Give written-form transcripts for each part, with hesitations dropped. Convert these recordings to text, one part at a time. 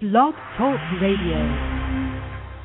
Blog Talk Radio.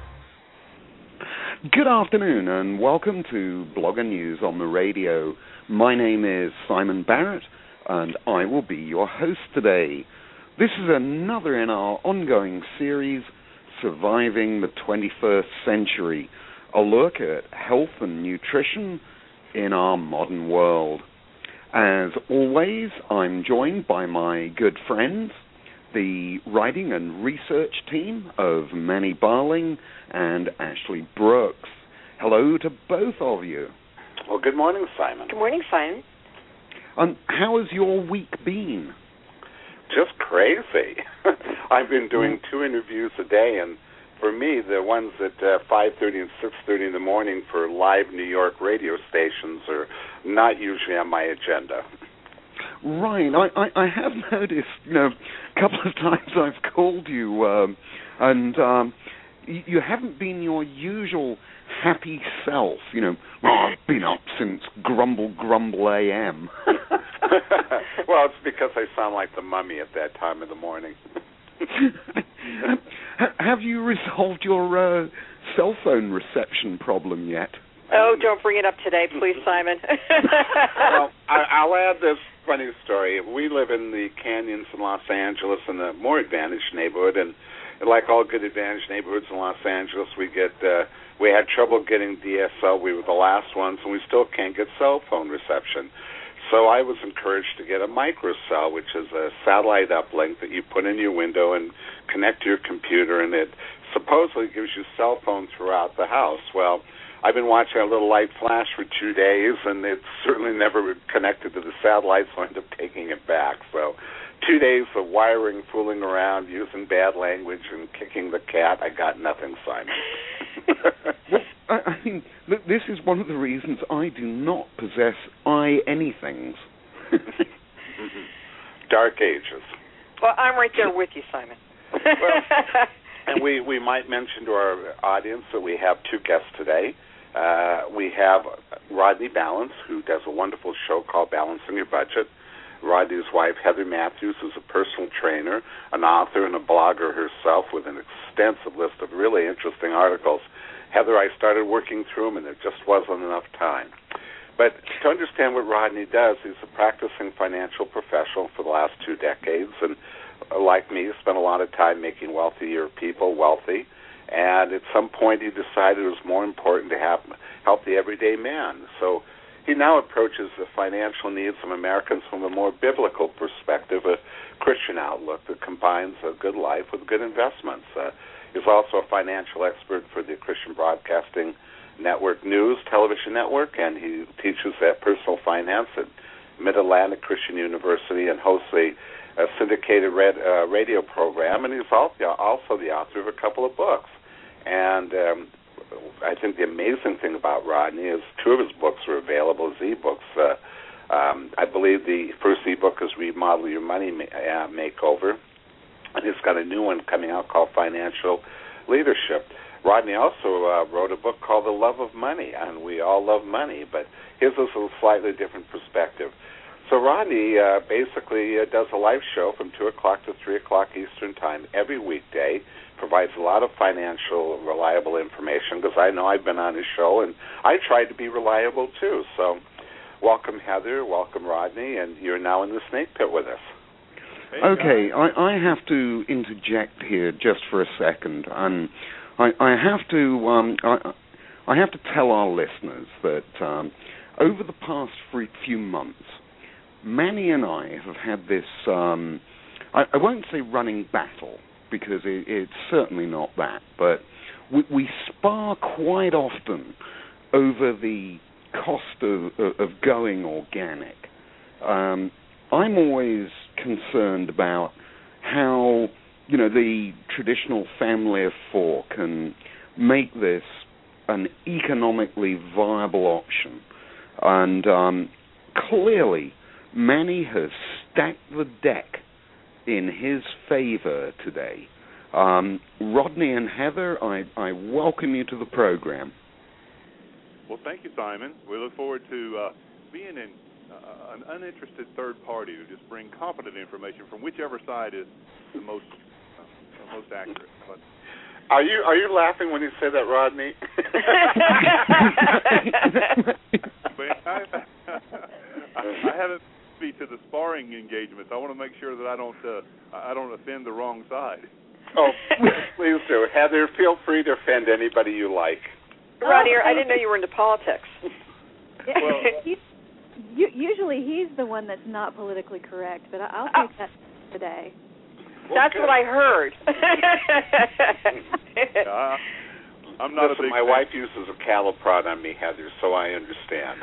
Good afternoon and welcome to Blogger News on the Radio. My name is Simon Barrett and I will be your host today. This is another in our ongoing series, Surviving the 21st Century, a look at health and nutrition in our modern world. As always, I'm joined by my good friends, the writing and research team of Manny Barling and Ashley Brooks. Hello to both of you. Well, good morning, Simon. Good morning, Simon. How has your week been? Just crazy. I've been doing 2 interviews a day, and for me, the ones at 5:30 and 6:30 in the morning for live New York radio stations are not usually on my agenda. Right. I have noticed, a couple of times I've called you, and you haven't been your usual happy self. I've been up since grumble AM. Well, it's because I sound like the mummy at that time of the morning. Have you resolved your cell phone reception problem yet? Oh, don't bring it up today, please, Simon. Well, I'll add this funny story. We live in the canyons in Los Angeles in a more advantaged neighborhood, and like all good advantaged neighborhoods in Los Angeles, we had trouble getting DSL. We were the last ones, and we still can't get cell phone reception. So I was encouraged to get a microcell, which is a satellite uplink that you put in your window and connect to your computer, and it supposedly gives you cell phone throughout the house. Well, I've been watching a little light flash for 2 days, and it's certainly never connected to the satellite, so I ended up taking it back. So 2 days of wiring, fooling around, using bad language, and kicking the cat. I got nothing, Simon. Well, I mean, this is one of the reasons I do not possess anythings. Dark ages. Well, I'm right there with you, Simon. Well, and we might mention to our audience that we have 2 guests today. We have Rodney Balance, who does a wonderful show called Balancing Your Budget. Rodney's wife, Heather Matthews, is a personal trainer, an author, and a blogger herself with an extensive list of really interesting articles. Heather, I started working through them, and there just wasn't enough time. But to understand what Rodney does, he's a practicing financial professional for the last 2 decades, and like me, spent a lot of time making wealthier people wealthy. And at some point, he decided it was more important to help the everyday man. So he now approaches the financial needs of Americans from a more biblical perspective, a Christian outlook that combines a good life with good investments. He's also a financial expert for the Christian Broadcasting Network News television network, and he teaches at personal finance at Mid-Atlantic Christian University and hosts a syndicated radio program, and he's also the author of a couple of books. And I think the amazing thing about Rodney is 2 of his books are available as e-books. I believe the first e-book is Remodel Your Money Makeover, and he's got a new one coming out called Financial Leadership. Rodney also wrote a book called The Love of Money, and we all love money, but his is a slightly different perspective. So Rodney basically does a live show from 2 o'clock to 3 o'clock Eastern Time every weekday, provides a lot of financial, reliable information, because I know I've been on his show, and I tried to be reliable too. So welcome, Heather, welcome, Rodney, and you're now in the snake pit with us. Okay, I have to interject here just for a second, and I have to tell our listeners that over the past few months, Manny and I have had this, I won't say running battle, because it's certainly not that, but we spar quite often over the cost of going organic. I'm always concerned about how, the traditional family of 4 can make this an economically viable option. And clearly, Manny has stacked the deck in his favor today. Rodney and Heather, I welcome you to the program. Well, thank you, Simon. We look forward to being an uninterested third party to just bring competent information from whichever side is the most most accurate. But are you laughing when you say that, Rodney? I haven't been to the sparring engagements. I want to make sure that I don't offend the wrong side. Oh, please do, Heather. Feel free to offend anybody you like. Rodney, I didn't know you were into politics. Well, usually he's the one that's not politically correct, but I'll take that today. That's what I heard. I'm not Listen, a big my wife uses a cattle prod on me, Heather, so I understand.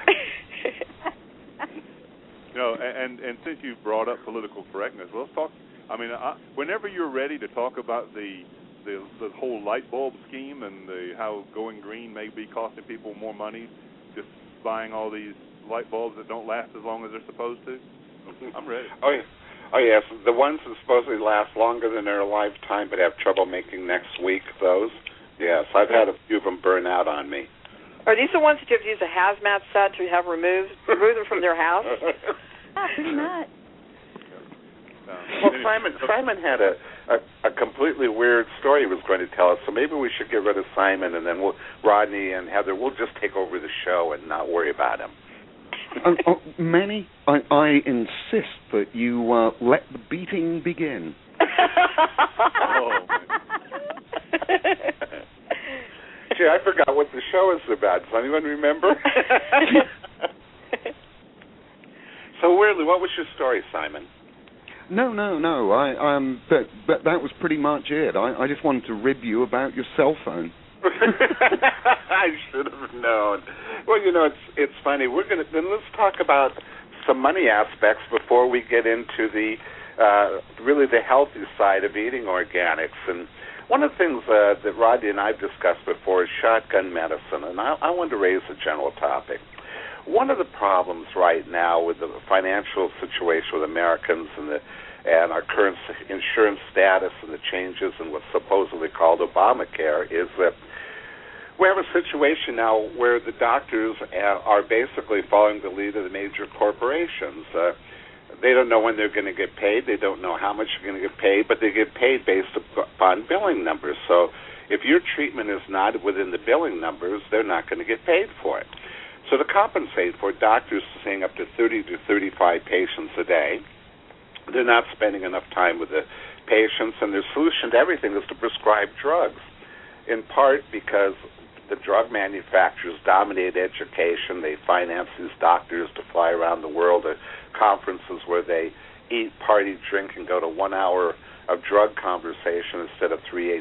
And since you brought up political correctness, let's talk. I mean, whenever you're ready to talk about the whole light bulb scheme and how going green may be costing people more money, just buying all these light bulbs that don't last as long as they're supposed to, I'm ready. Oh yes, the ones that supposedly last longer than their lifetime but have trouble making next week, those. Yes, I've had a few of them burn out on me. Are these the ones that you have to use a hazmat set to have remove them from their house? Pretty much. Well, Simon had a completely weird story he was going to tell us, so maybe we should get rid of Simon, and then Rodney and Heather, we'll just take over the show and not worry about him. Manny, I insist that you let the beating begin. Oh, Gee, I forgot what the show is about. Does anyone remember? So weirdly, what was your story, Simon? No. But that was pretty much it. I just wanted to rib you about your cell phone. I should have known. Well, it's funny. Let's talk about some money aspects before we get into the really the healthy side of eating organics. And one of the things that Rodney and I've discussed before is shotgun medicine, and I wanted to raise a general topic. One of the problems right now with the financial situation with Americans and our current insurance status and the changes in what's supposedly called Obamacare is that we have a situation now where the doctors are basically following the lead of the major corporations. They don't know when they're going to get paid. They don't know how much they're going to get paid, but they get paid based upon billing numbers. So if your treatment is not within the billing numbers, they're not going to get paid for it. So to compensate for it, doctors are seeing up to 30 to 35 patients a day. They're not spending enough time with the patients, and their solution to everything is to prescribe drugs, in part because the drug manufacturers dominate education. They finance these doctors to fly around the world to conferences where they eat, party, drink, and go to 1 hour of drug conversation instead of 3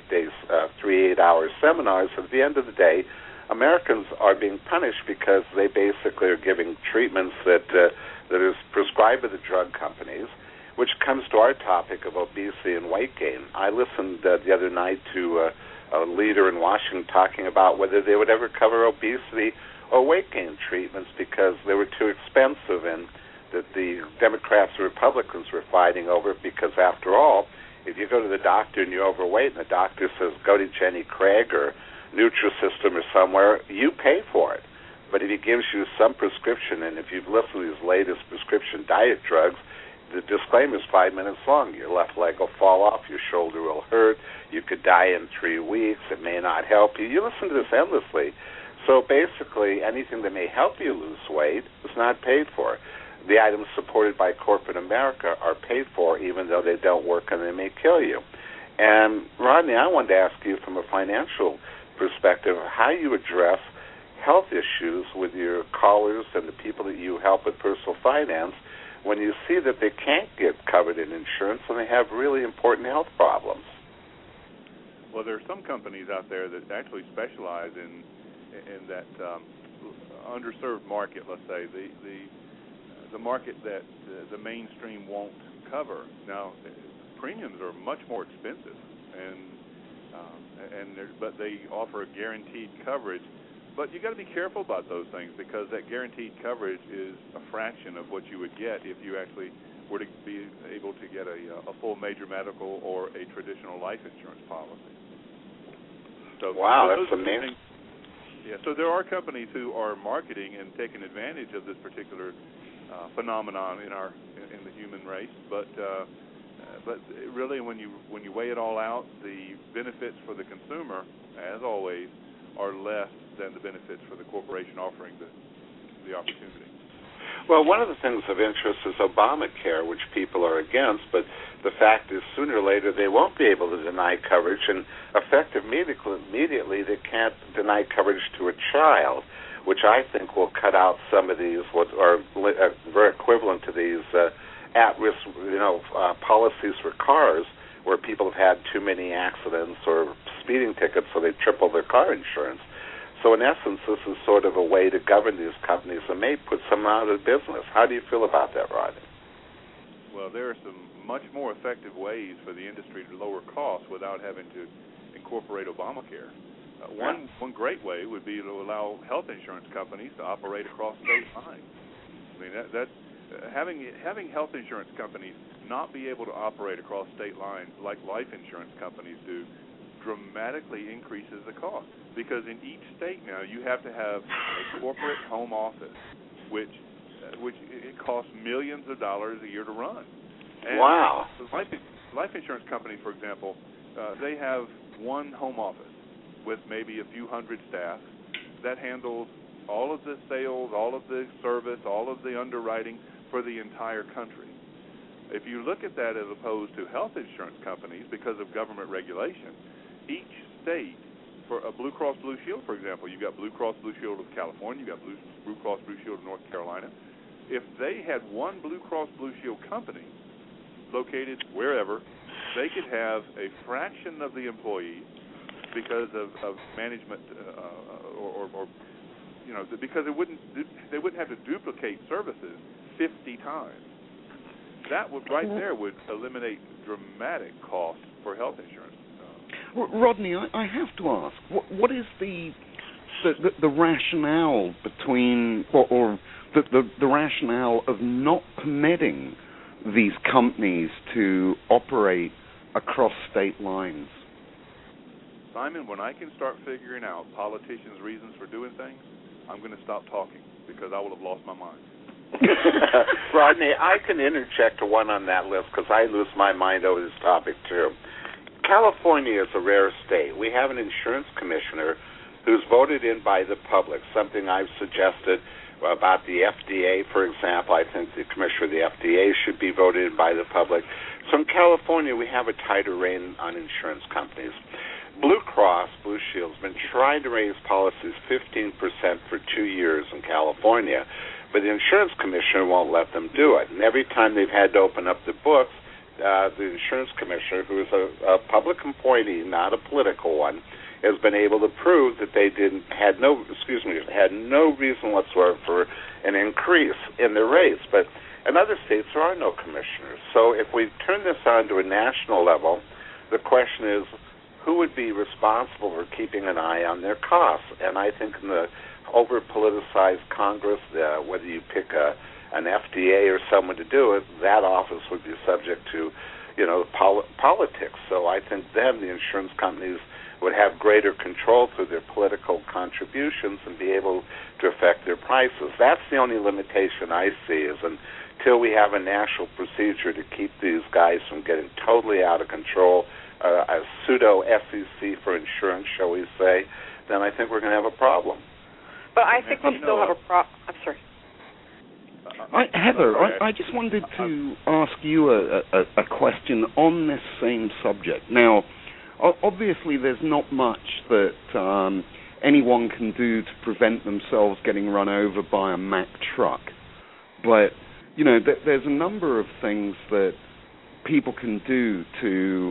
8-hour seminars. At the end of the day, Americans are being punished because they basically are giving treatments that is prescribed by the drug companies, which comes to our topic of obesity and weight gain. I listened the other night to a leader in Washington talking about whether they would ever cover obesity or weight gain treatments because they were too expensive, and that the Democrats and Republicans were fighting over it because, after all, if you go to the doctor and you're overweight and the doctor says, go to Jenny Craig or Nutrisystem or somewhere, you pay for it. But if he gives you some prescription, and if you've listened to his latest prescription diet drugs, the disclaimer is 5 minutes long. Your left leg will fall off, your shoulder will hurt, you could die in 3 weeks, it may not help you. You listen to this endlessly. So basically, anything that may help you lose weight is not paid for. The items supported by corporate America are paid for, even though they don't work and they may kill you. And, Rodney, I wanted to ask you from a financial perspective how you address health issues with your callers and the people that you help with personal finance when you see that they can't get covered in insurance and they have really important health problems. Well, there are some companies out there that actually specialize in that underserved market, let's say, the market that the mainstream won't cover. Now, premiums are much more expensive, but they offer a guaranteed coverage. But you got to be careful about those things because that guaranteed coverage is a fraction of what you would get if you actually were to be able to get a full major medical or a traditional life insurance policy. So, wow, that's amazing. Yeah, so there are companies who are marketing and taking advantage of this particular phenomenon in the human race, but But really, when you weigh it all out, the benefits for the consumer, as always, are less than the benefits for the corporation offering the opportunity. Well, one of the things of interest is Obamacare, which people are against, but the fact is sooner or later they won't be able to deny coverage, and effective immediately they can't deny coverage to a child, which I think will cut out some of these what are very equivalent to these at-risk policies for cars where people have had too many accidents or speeding tickets, so they triple their car insurance. So in essence, this is sort of a way to govern these companies and may put some out of business. How do you feel about that, Rodney? Well, there are some much more effective ways for the industry to lower costs without having to incorporate Obamacare. One great way would be to allow health insurance companies to operate across state lines. I mean, having health insurance companies not be able to operate across state lines like life insurance companies do dramatically increases the cost, because in each state now you have to have a corporate home office, which it costs millions of dollars a year to run. And wow! Life insurance companies, for example, they have one home office with maybe a few hundred staff that handles all of the sales, all of the service, all of the underwriting for the entire country. If you look at that as opposed to health insurance companies, because of government regulation, each state, for a Blue Cross Blue Shield, for example, you've got Blue Cross Blue Shield of California, you've got Blue Cross Blue Shield of North Carolina. If they had one Blue Cross Blue Shield company located wherever, they could have a fraction of the employees because of management because they wouldn't have to duplicate services 50 times. That would would eliminate dramatic costs for health insurance. Rodney, I have to ask, what is the rationale between, or the rationale of not permitting these companies to operate across state lines? Simon, when I can start figuring out politicians' reasons for doing things, I'm going to stop talking because I will have lost my mind. Rodney, I can interject one on that list because I lose my mind over this topic too. California is a rare state. We have an insurance commissioner who's voted in by the public, something I've suggested about the FDA, for example. I think the commissioner of the FDA should be voted in by the public. So in California, we have a tighter rein on insurance companies. Blue Cross Blue Shield's been trying to raise policies 15% for 2 years in California, but the insurance commissioner won't let them do it. And every time they've had to open up the books, the insurance commissioner, who is a public appointee, not a political one, has been able to prove that they had no reason whatsoever for an increase in their rates. But in other states, there are no commissioners. So if we turn this on to a national level, the question is, who would be responsible for keeping an eye on their costs? And I think in the over-politicized Congress, whether you pick an FDA or someone to do it, that office would be subject to, politics. So I think then the insurance companies would have greater control through their political contributions and be able to affect their prices. That's the only limitation I see, is until we have a national procedure to keep these guys from getting totally out of control, a pseudo-SEC for insurance, shall we say, then I think we're going to have a problem. But I think we still have a problem. I'm sorry. Heather, I just wanted to ask you a question on this same subject. Now, obviously there's not much that anyone can do to prevent themselves getting run over by a Mack truck. But, there's a number of things that people can do to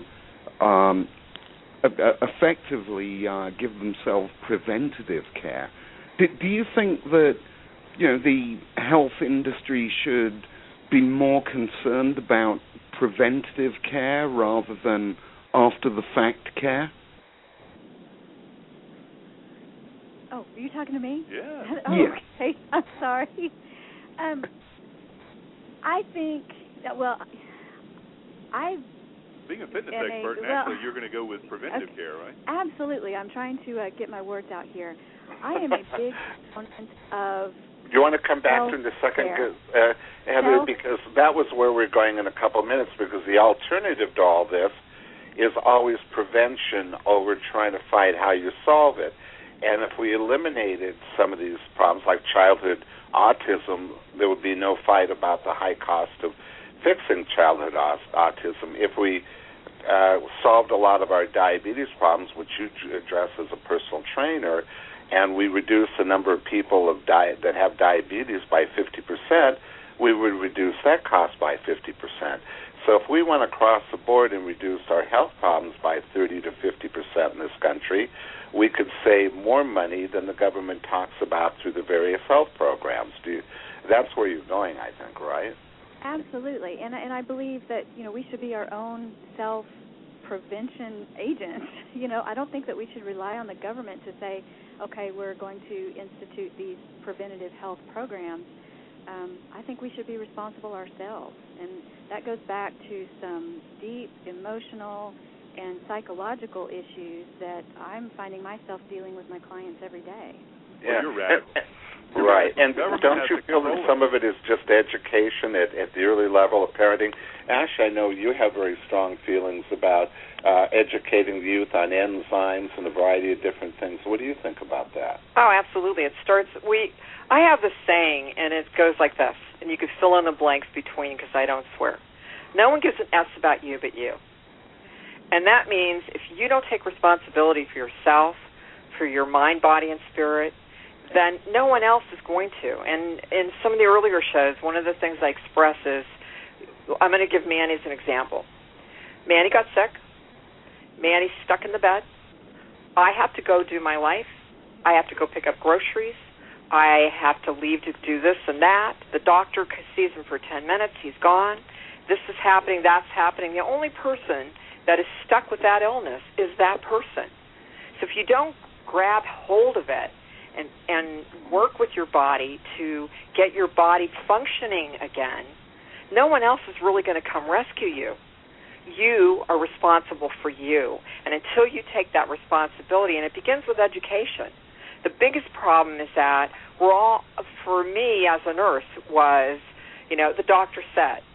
effectively give themselves preventative care. Do you think that the health industry should be more concerned about preventative care rather than after-the-fact care? Oh, are you talking to me? Yeah. Oh, yeah. Okay, I'm sorry. I think Being a fitness expert, naturally you're going to go with preventive care, right? Absolutely. I'm trying to get my words out here. I am a big proponent of You want to come back to in a second, Heather, because that was where we're going in a couple of minutes, because the alternative to all this is always prevention over trying to fight how you solve it. And if we eliminated some of these problems, like childhood autism, there would be no fight about the high cost of fixing childhood autism. If we solved a lot of our diabetes problems, which you address as a personal trainer, and we reduce the number of people that have diabetes by 50%, we would reduce that cost by 50%. So if we went across the board and reduced our health problems by 30 to 50% in this country, we could save more money than the government talks about through the various health programs. That's where you're going, I think, right? Absolutely, and I believe that we should be our own self-prevention agents. I don't think that we should rely on the government to say, okay, we're going to institute these preventative health programs. I think we should be responsible ourselves, and that goes back to some deep emotional and psychological issues that I'm finding myself dealing with my clients every day. Yeah, well, you're radical. Right, and don't you feel that some of it is just education at the early level of parenting? Ash, I know you have very strong feelings about educating the youth on enzymes and a variety of different things. What do you think about that? Oh, absolutely. I have this saying, and it goes like this, and you could fill in the blanks between because I don't swear. No one gives an S about you but you. And that means if you don't take responsibility for yourself, for your mind, body, and spirit, then no one else is going to. And in some of the earlier shows, one of the things I express is, I'm going to give Manny as an example. Manny got sick. Manny's stuck in the bed. I have to go do my life. I have to go pick up groceries. I have to leave to do this and that. The doctor sees him for 10 minutes. He's gone. This is happening. That's happening. The only person that is stuck with that illness is that person. So if you don't grab hold of it and work with your body to get your body functioning again, no one else is really going to come rescue you. You are responsible for you. And until you take that responsibility, and it begins with education, the biggest problem is that we're all, for me as a nurse, was, the doctor said,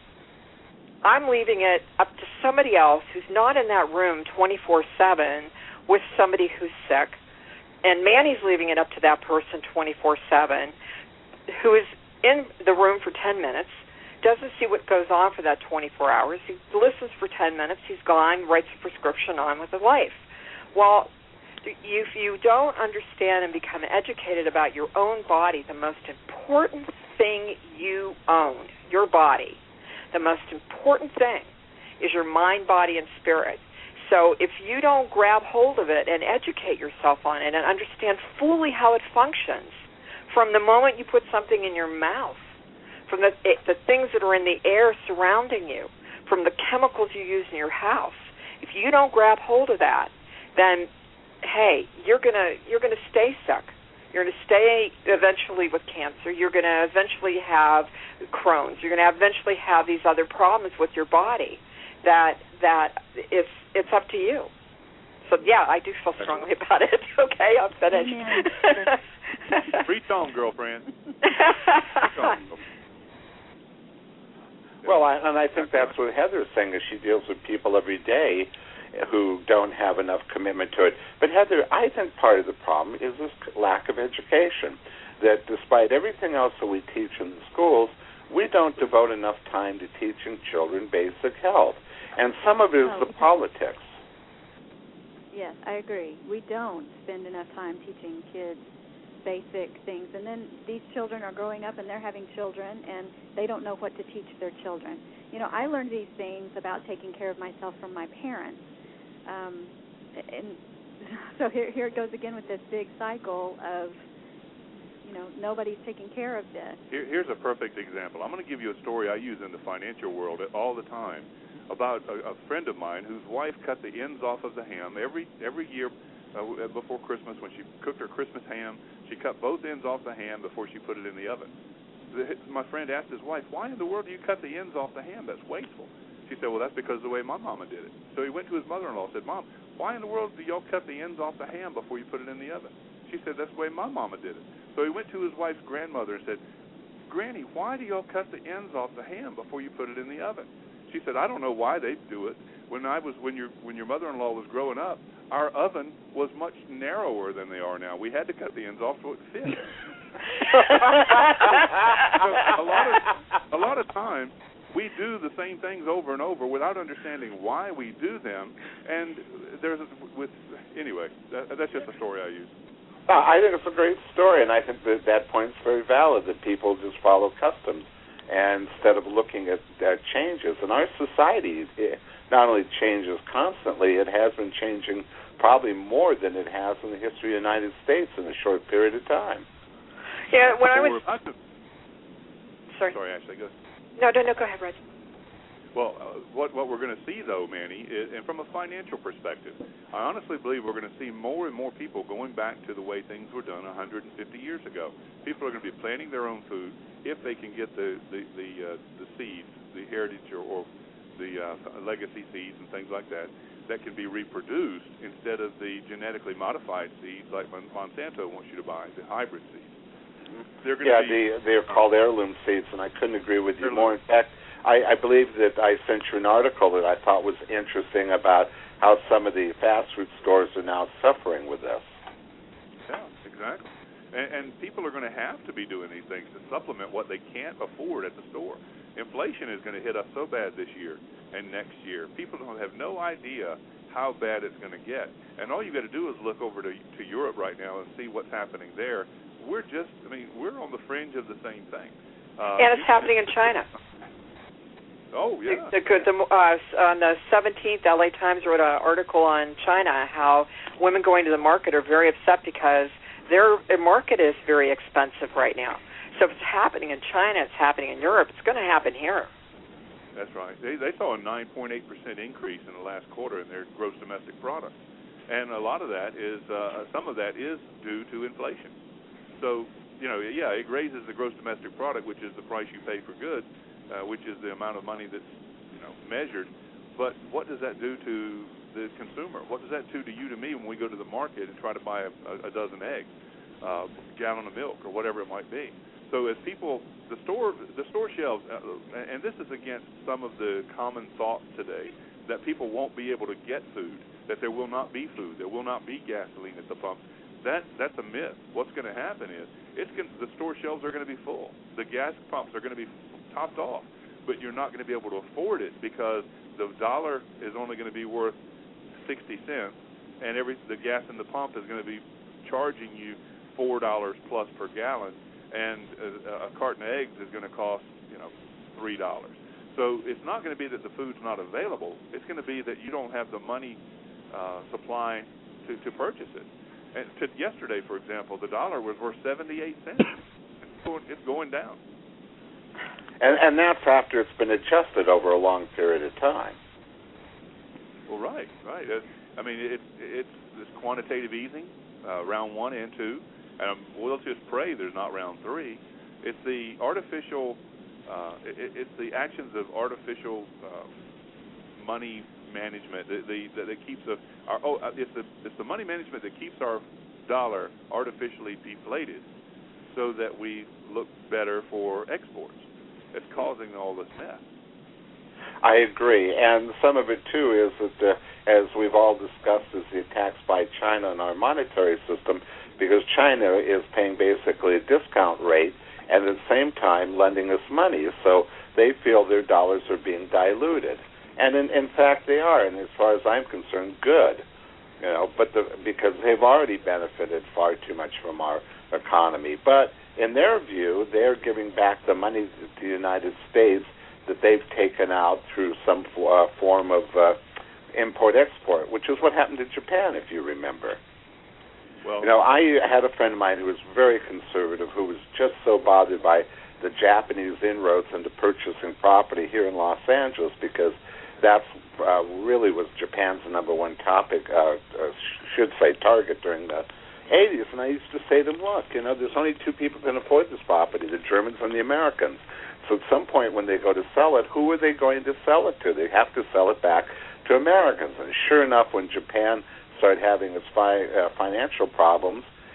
I'm leaving it up to somebody else who's not in that room 24/7 with somebody who's sick, and Manny's leaving it up to that person 24/7 who is in the room for 10 minutes, doesn't see what goes on for that 24 hours. He listens for 10 minutes, he's gone, writes a prescription on with his life. Well, if you don't understand and become educated about your own body, the most important thing you own, your body, the most important thing is your mind, body, and spirit. So if you don't grab hold of it and educate yourself on it and understand fully how it functions, from the moment you put something in your mouth, from the things that are in the air surrounding you, from the chemicals you use in your house, if you don't grab hold of that, then, hey, you're gonna stay sick. You're going to stay eventually with cancer. You're going to eventually have Crohn's. You're going to eventually have these other problems with your body that it's up to you. So, yeah, I do feel strongly about it. Okay, I'm finished. Preach on, girlfriend. Well, I think that's what Heather's saying, is she deals with people every day who don't have enough commitment to it. But, Heather, I think part of the problem is this lack of education, that despite everything else that we teach in the schools, we don't devote enough time to teaching children basic health. And some of it is the politics. Yes, I agree. We don't spend enough time teaching kids basic things. And then these children are growing up and they're having children, and they don't know what to teach their children. I learned these things about taking care of myself from my parents. And so here it goes again with this big cycle of, nobody's taking care of this. Here's a perfect example. I'm going to give you a story I use in the financial world all the time about a friend of mine whose wife cut the ends off of the ham every year before Christmas. When she cooked her Christmas ham, she cut both ends off the ham before she put it in the oven. My friend asked his wife, why in the world do you cut the ends off the ham? That's wasteful. She said, well, that's because of the way my mama did it. So he went to his mother-in-law and said, Mom, why in the world do y'all cut the ends off the ham before you put it in the oven? She said, that's the way my mama did it. So he went to his wife's grandmother and said, "Granny, why do y'all cut the ends off the ham before you put it in the oven?" She said, "I don't know why they do it. When your mother-in-law was growing up, our oven was much narrower than they are now. We had to cut the ends off so it fit." So a lot of times we do the same things over and over without understanding why we do them. And anyway, that's just a story I use. I think it's a great story, and I think that point's very valid, that people just follow customs and instead of looking at changes. And our society not only changes constantly, it has been changing probably more than it has in the history of the United States in a short period of time. Yeah, when I was... Sorry, Ashley, go ahead. No, go ahead, Reg. Well, what we're going to see, though, Manny, is, and from a financial perspective, I honestly believe we're going to see more and more people going back to the way things were done 150 years ago. People are going to be planting their own food if they can get the seeds, the heritage or the legacy seeds and things like that can be reproduced instead of the genetically modified seeds like Monsanto wants you to buy, the hybrid seeds. They're called heirloom seeds, and I couldn't agree with you more. In fact, I believe that I sent you an article that I thought was interesting about how some of the fast food stores are now suffering with this. Yeah, exactly. And people are going to have to be doing these things to supplement what they can't afford at the store. Inflation is going to hit us so bad this year and next year. People have no idea how bad it's going to get. And all you've got to do is look over to Europe right now and see what's happening there. We're on the fringe of the same thing. And it's happening in China. Oh, yeah. On the 17th, LA Times wrote an article on China, how women going to the market are very upset because their market is very expensive right now. So if it's happening in China, it's happening in Europe, it's going to happen here. That's right. They saw a 9.8% increase in the last quarter in their gross domestic product. And a lot of that is, some of that is due to inflation. So, it raises the gross domestic product, which is the price you pay for goods, which is the amount of money that's, measured. But what does that do to the consumer? What does that do to you, to me, when we go to the market and try to buy a dozen eggs, a gallon of milk, or whatever it might be? So as people, the store shelves, and this is against some of the common thought today, that people won't be able to get food, that there will not be food, there will not be gasoline at the pump. That's a myth. What's going to happen is the store shelves are going to be full. The gas pumps are going to be topped off, but you're not going to be able to afford it because the dollar is only going to be worth 60 cents, and the gas in the pump is going to be charging you $4 plus per gallon, and a carton of eggs is going to cost $3. So it's not going to be that the food's not available. It's going to be that you don't have the money supply to purchase it. And yesterday, for example, the dollar was worth 78 cents. It's going down. And that's after it's been adjusted over a long period of time. Well, right. It's this quantitative easing, round 1 and 2. And we'll just pray there's not round 3. It's the artificial, it's the actions of artificial money management that keeps it's the money management that keeps our dollar artificially deflated, so that we look better for exports. It's causing all this mess. I agree, and some of it too is that, as we've all discussed, is the attacks by China on our monetary system, because China is paying basically a discount rate and at the same time lending us money, so they feel their dollars are being diluted. And in fact, they are, and as far as I'm concerned, good. Because they've already benefited far too much from our economy. But in their view, they're giving back the money to the United States that they've taken out through some form of import-export, which is what happened to Japan, if you remember. Well, I had a friend of mine who was very conservative, who was just so bothered by the Japanese inroads into purchasing property here in Los Angeles, because that's really was Japan's number one topic, target during the 80s. And I used to say to them, look, there's only two people who can afford this property, the Germans and the Americans. So at some point when they go to sell it, who are they going to sell it to? They have to sell it back to Americans. And sure enough, when Japan started having its financial problems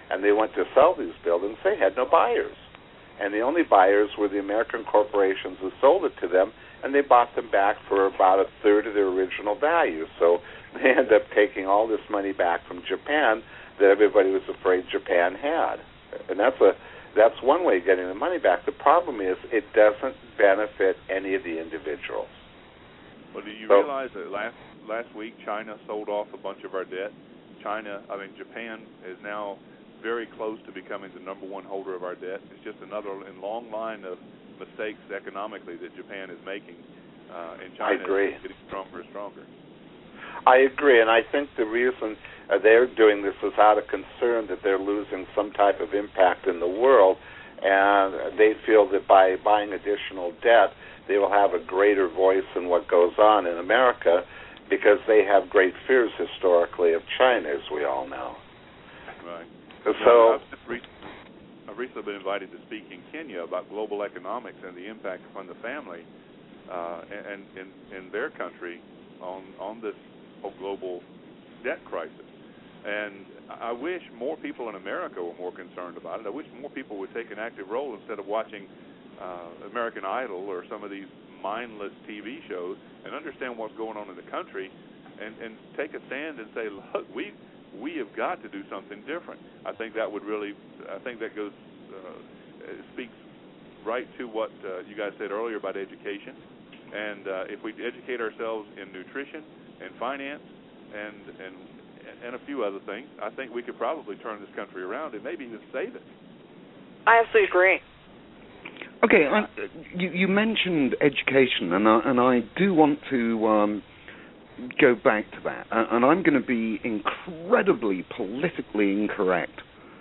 and they went to sell these buildings. They had no buyers. And the only buyers were the American corporations who sold it to them, and they bought them back for about a third of their original value. So they ended up taking all this money back from Japan that everybody was afraid Japan had. And that's one way of getting the money back. The problem is it doesn't benefit any of the individuals. Well, do you realize that last week China sold off a bunch of our debt? Japan is now very close to becoming the number one holder of our debt. It's just another long line of mistakes economically that Japan is making, and China is getting stronger and stronger. I agree, and I think the reason they're doing this is out of concern that they're losing some type of impact in the world, and they feel that by buying additional debt, they will have a greater voice in what goes on in America, because they have great fears historically of China, as we all know. Right. So I've recently been invited to speak in Kenya about global economics and the impact upon the family and in their country on this whole global debt crisis. And I wish more people in America were more concerned about it. I wish more people would take an active role instead of watching American Idol or some of these mindless TV shows and understand what's going on in the country and take a stand and say, look, we have got to do something different. I think that goes speaks right to what you guys said earlier about education. And if we educate ourselves in nutrition and finance and a few other things, I think we could probably turn this country around and maybe even save it. I absolutely agree. Okay, you mentioned education, and I do want to go back to that, and I'm going to be incredibly politically incorrect,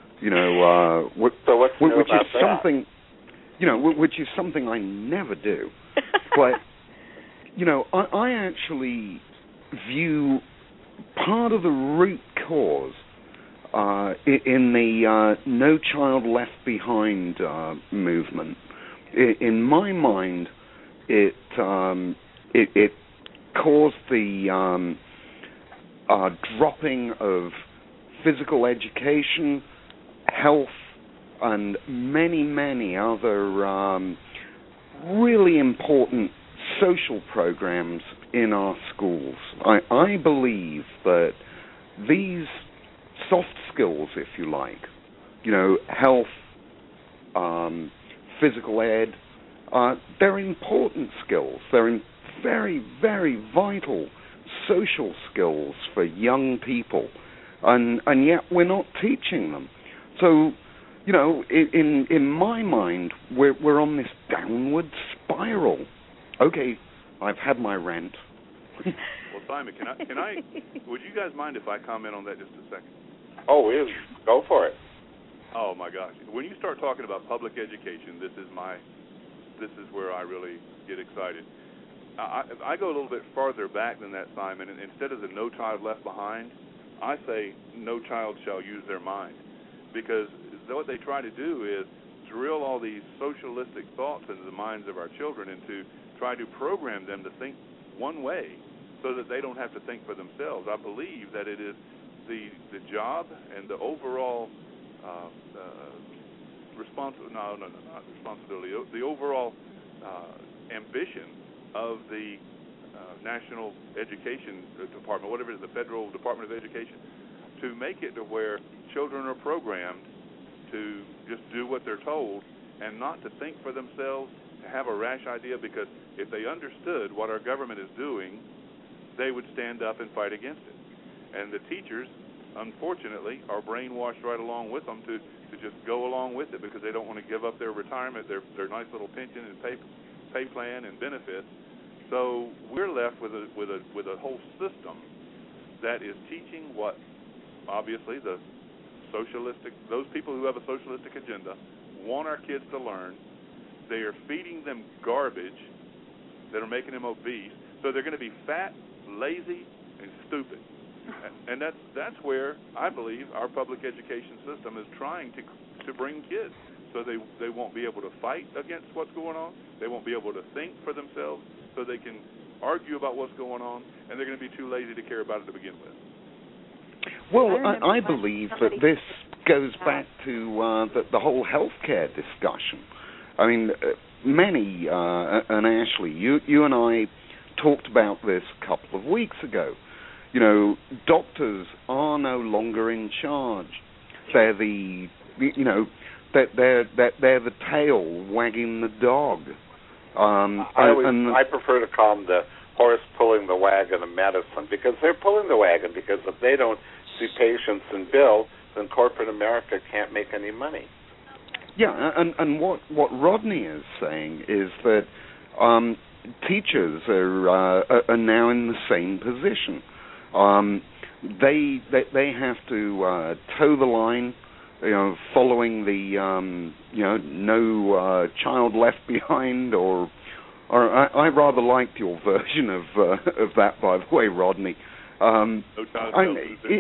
so what's new which about is something, which is something I never do. But I actually view part of the root cause in the No Child Left Behind movement. In my mind, it caused the dropping of physical education, health, and many, many other really important social programs in our schools. I believe that these soft skills, if you like, health, physical ed, they're important skills. They're very, very vital social skills for young people, and yet we're not teaching them. So, in my mind, we're on this downward spiral. Okay, I've had my rant. Well, Simon, can I? Would you guys mind if I comment on that just a second? Oh, go for it. Oh my gosh! When you start talking about public education, this is where I really get excited. I go a little bit farther back than that, Simon, and instead of the No Child Left Behind, I say no child shall use their mind, because what they try to do is drill all these socialistic thoughts into the minds of our children and to try to program them to think one way so that they don't have to think for themselves. I believe that it is the job and the overall the overall ambition of the National Education Department, whatever it is, the Federal Department of Education, to make it to where children are programmed to just do what they're told and not to think for themselves, to have a rash idea, because if they understood what our government is doing, they would stand up and fight against it. And the teachers, unfortunately, are brainwashed right along with them to just go along with it because they don't want to give up their retirement, their nice little pension and pay plan and benefits. So we're left with a whole system that is teaching what, obviously, those people who have a socialistic agenda want our kids to learn. They are feeding them garbage that are making them obese. So they're going to be fat, lazy, and stupid. And that's where I believe our public education system is trying to bring kids. So they won't be able to fight against what's going on. They won't be able to think for themselves, so they can argue about what's going on, and they're going to be too lazy to care about it to begin with. Well, I believe that this goes back to the whole healthcare discussion. I mean, Manny and Ashley, you and I talked about this a couple of weeks ago. You know, doctors are no longer in charge. They're they're the tail wagging the dog. I prefer to call them the horse pulling the wagon of medicine, because they're pulling the wagon, because if they don't see patients and bill, then corporate America can't make any money. Yeah, and what Rodney is saying is that teachers are now in the same position. They have to toe the line, following the no child left behind, or I rather liked your version of that, by the way, Rodney. No child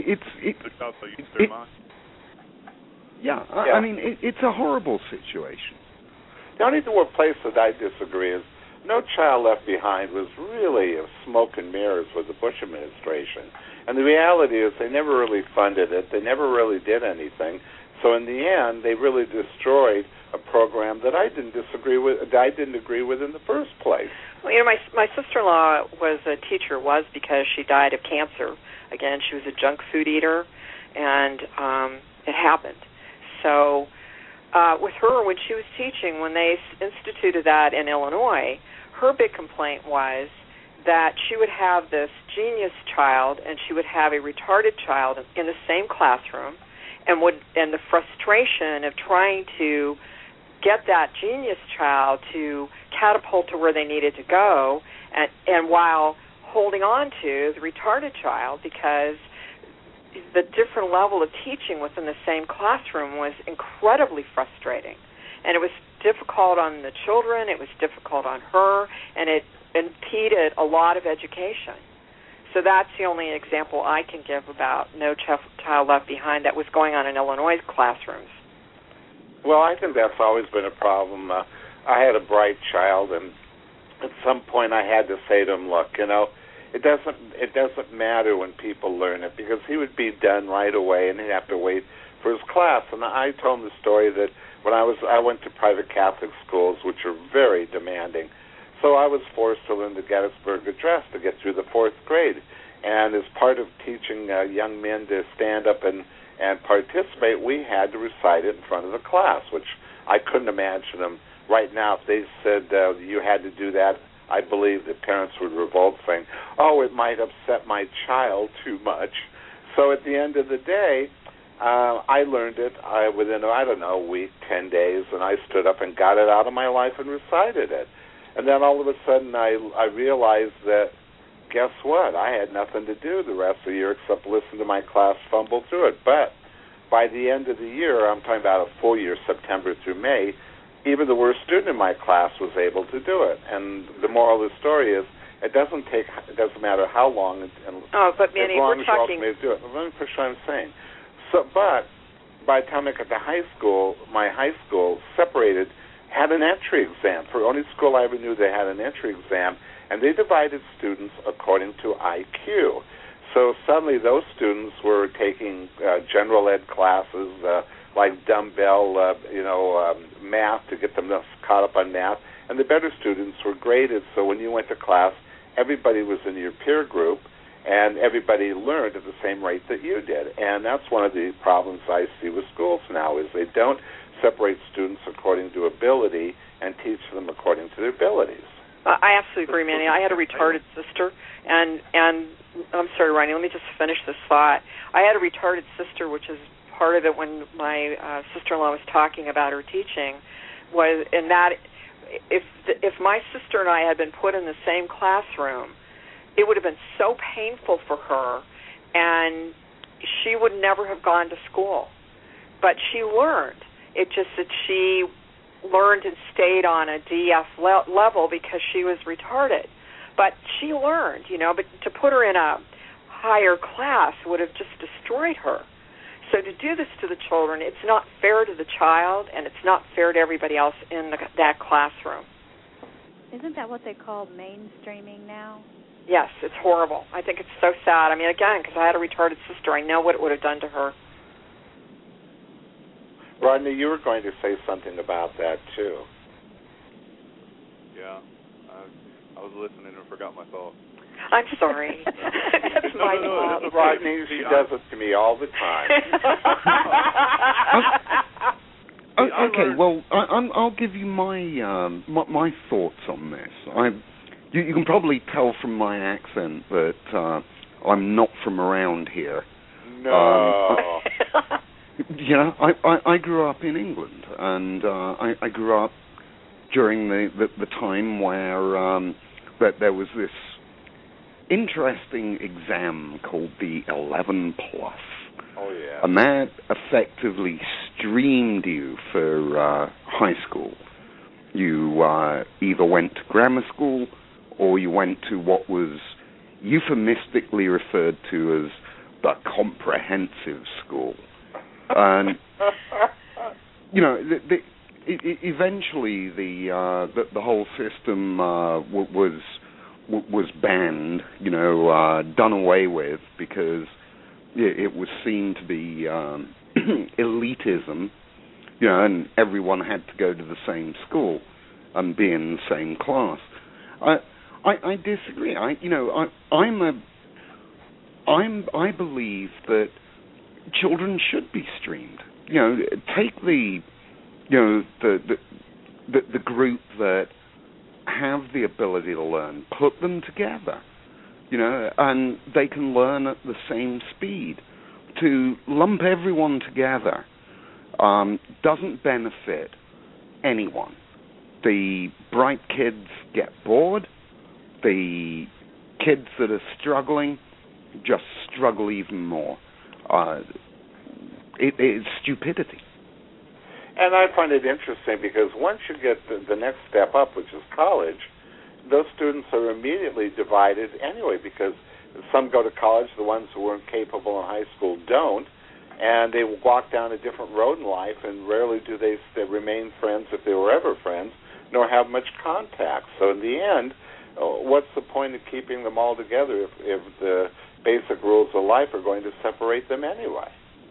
I mean, it's a horrible situation. The only place that I disagree is No Child Left Behind was really a smoke and mirrors with the Bush administration. And the reality is they never really funded it. They never really did anything. So in the end, they really destroyed a program that I didn't agree with in the first place. Well, my sister-in-law was a teacher, because she died of cancer. Again, she was a junk food eater, and it happened. So with her, when she was teaching, when they instituted that in Illinois, her big complaint was that she would have this genius child and she would have a retarded child in the same classroom, and the frustration of trying to get that genius child to catapult to where they needed to go, and while holding on to the retarded child, because the different level of teaching within the same classroom was incredibly frustrating. And it was difficult on the children, it was difficult on her, and it impeded a lot of education. So that's the only example I can give about No Child Left Behind that was going on in Illinois classrooms. Well, I think that's always been a problem. I had a bright child, and at some point I had to say to him, look, it doesn't matter when people learn it, because he would be done right away and he'd have to wait for his class. And I told him the story that when I went to private Catholic schools, which are very demanding. So I was forced to learn the Gettysburg Address to get through the 4th grade. And as part of teaching young men to stand up and participate, we had to recite it in front of the class, which I couldn't imagine them. Right now, if they said you had to do that, I believe that parents would revolt, saying, it might upset my child too much. So at the end of the day, I learned it within, a week, 10 days, and I stood up and got it out of my life and recited it. And then all of a sudden I realized that, guess what? I had nothing to do the rest of the year except listen to my class fumble through it. But by the end of the year, I'm talking about a full year, September through May, even the worst student in my class was able to do it. And the moral of the story is, it doesn't matter how long, but Manny, as long we're as talking. you ultimately do it. Let me finish what I'm saying. So, but by the time I got to high school, my high school had an entry exam. For the only school I ever knew that had an entry exam, and they divided students according to IQ. So suddenly those students were taking general ed classes like dumbbell, math to get them caught up on math, and the better students were graded. So when you went to class, everybody was in your peer group, and everybody learned at the same rate that you did. And that's one of the problems I see with schools now, is they don't separate students according to ability and teach them according to their abilities. I absolutely agree, Manny. I had a retarded sister, and I'm sorry, Ronnie, let me just finish this thought. I had a retarded sister, which is part of it when my sister-in-law was talking about her teaching, was in that if my sister and I had been put in the same classroom, it would have been so painful for her, and she would never have gone to school. But she learned. It just that she learned and stayed on a DF level because she was retarded. But she learned, but to put her in a higher class would have just destroyed her. So to do this to the children, it's not fair to the child, and it's not fair to everybody else in that classroom. Isn't that what they call mainstreaming now? Yes, it's horrible. I think it's so sad. I mean, again, because I had a retarded sister, I know what it would have done to her. Rodney, you were going to say something about that, too. Yeah, I was listening and forgot my thought. I'm sorry. That's my fault. Okay. Rodney, she does it to me all the time. Okay, well, I'll give you my thoughts on this. You can probably tell from my accent that I'm not from around here. No. I grew up in England, and I grew up during the time where that there was this interesting exam called the 11 Plus. Oh, yeah. And that effectively streamed you for high school. You either went to grammar school or you went to what was euphemistically referred to as the comprehensive school. And, eventually the whole system was banned, done away with, because it was seen to be elitism, and everyone had to go to the same school and be in the same class. I disagree. I believe that children should be streamed. Take the group that have the ability to learn, put them together, and they can learn at the same speed. To lump everyone together doesn't benefit anyone. The bright kids get bored. The kids that are struggling just struggle even more. It's stupidity. And I find it interesting because once you get the next step up, which is college, those students are immediately divided anyway, because some go to college, the ones who weren't capable in high school don't, and they walk down a different road in life, and rarely do they remain friends, if they were ever friends, nor have much contact. So in the end, what's the point of keeping them all together if the basic rules of life are going to separate them anyway?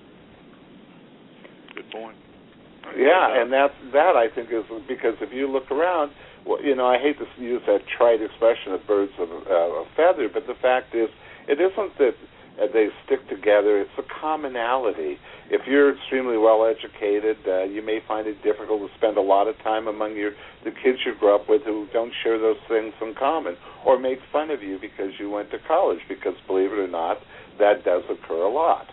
Good point. Yeah, and that I think is because if you look around, well, I hate to use that trite expression of birds of a feather, but the fact is, it isn't that they stick together, it's a commonality. If you're extremely well educated, you may find it difficult to spend a lot of time among the kids you grew up with who don't share those things in common, or make fun of you because you went to college, because believe it or not, that does occur a lot.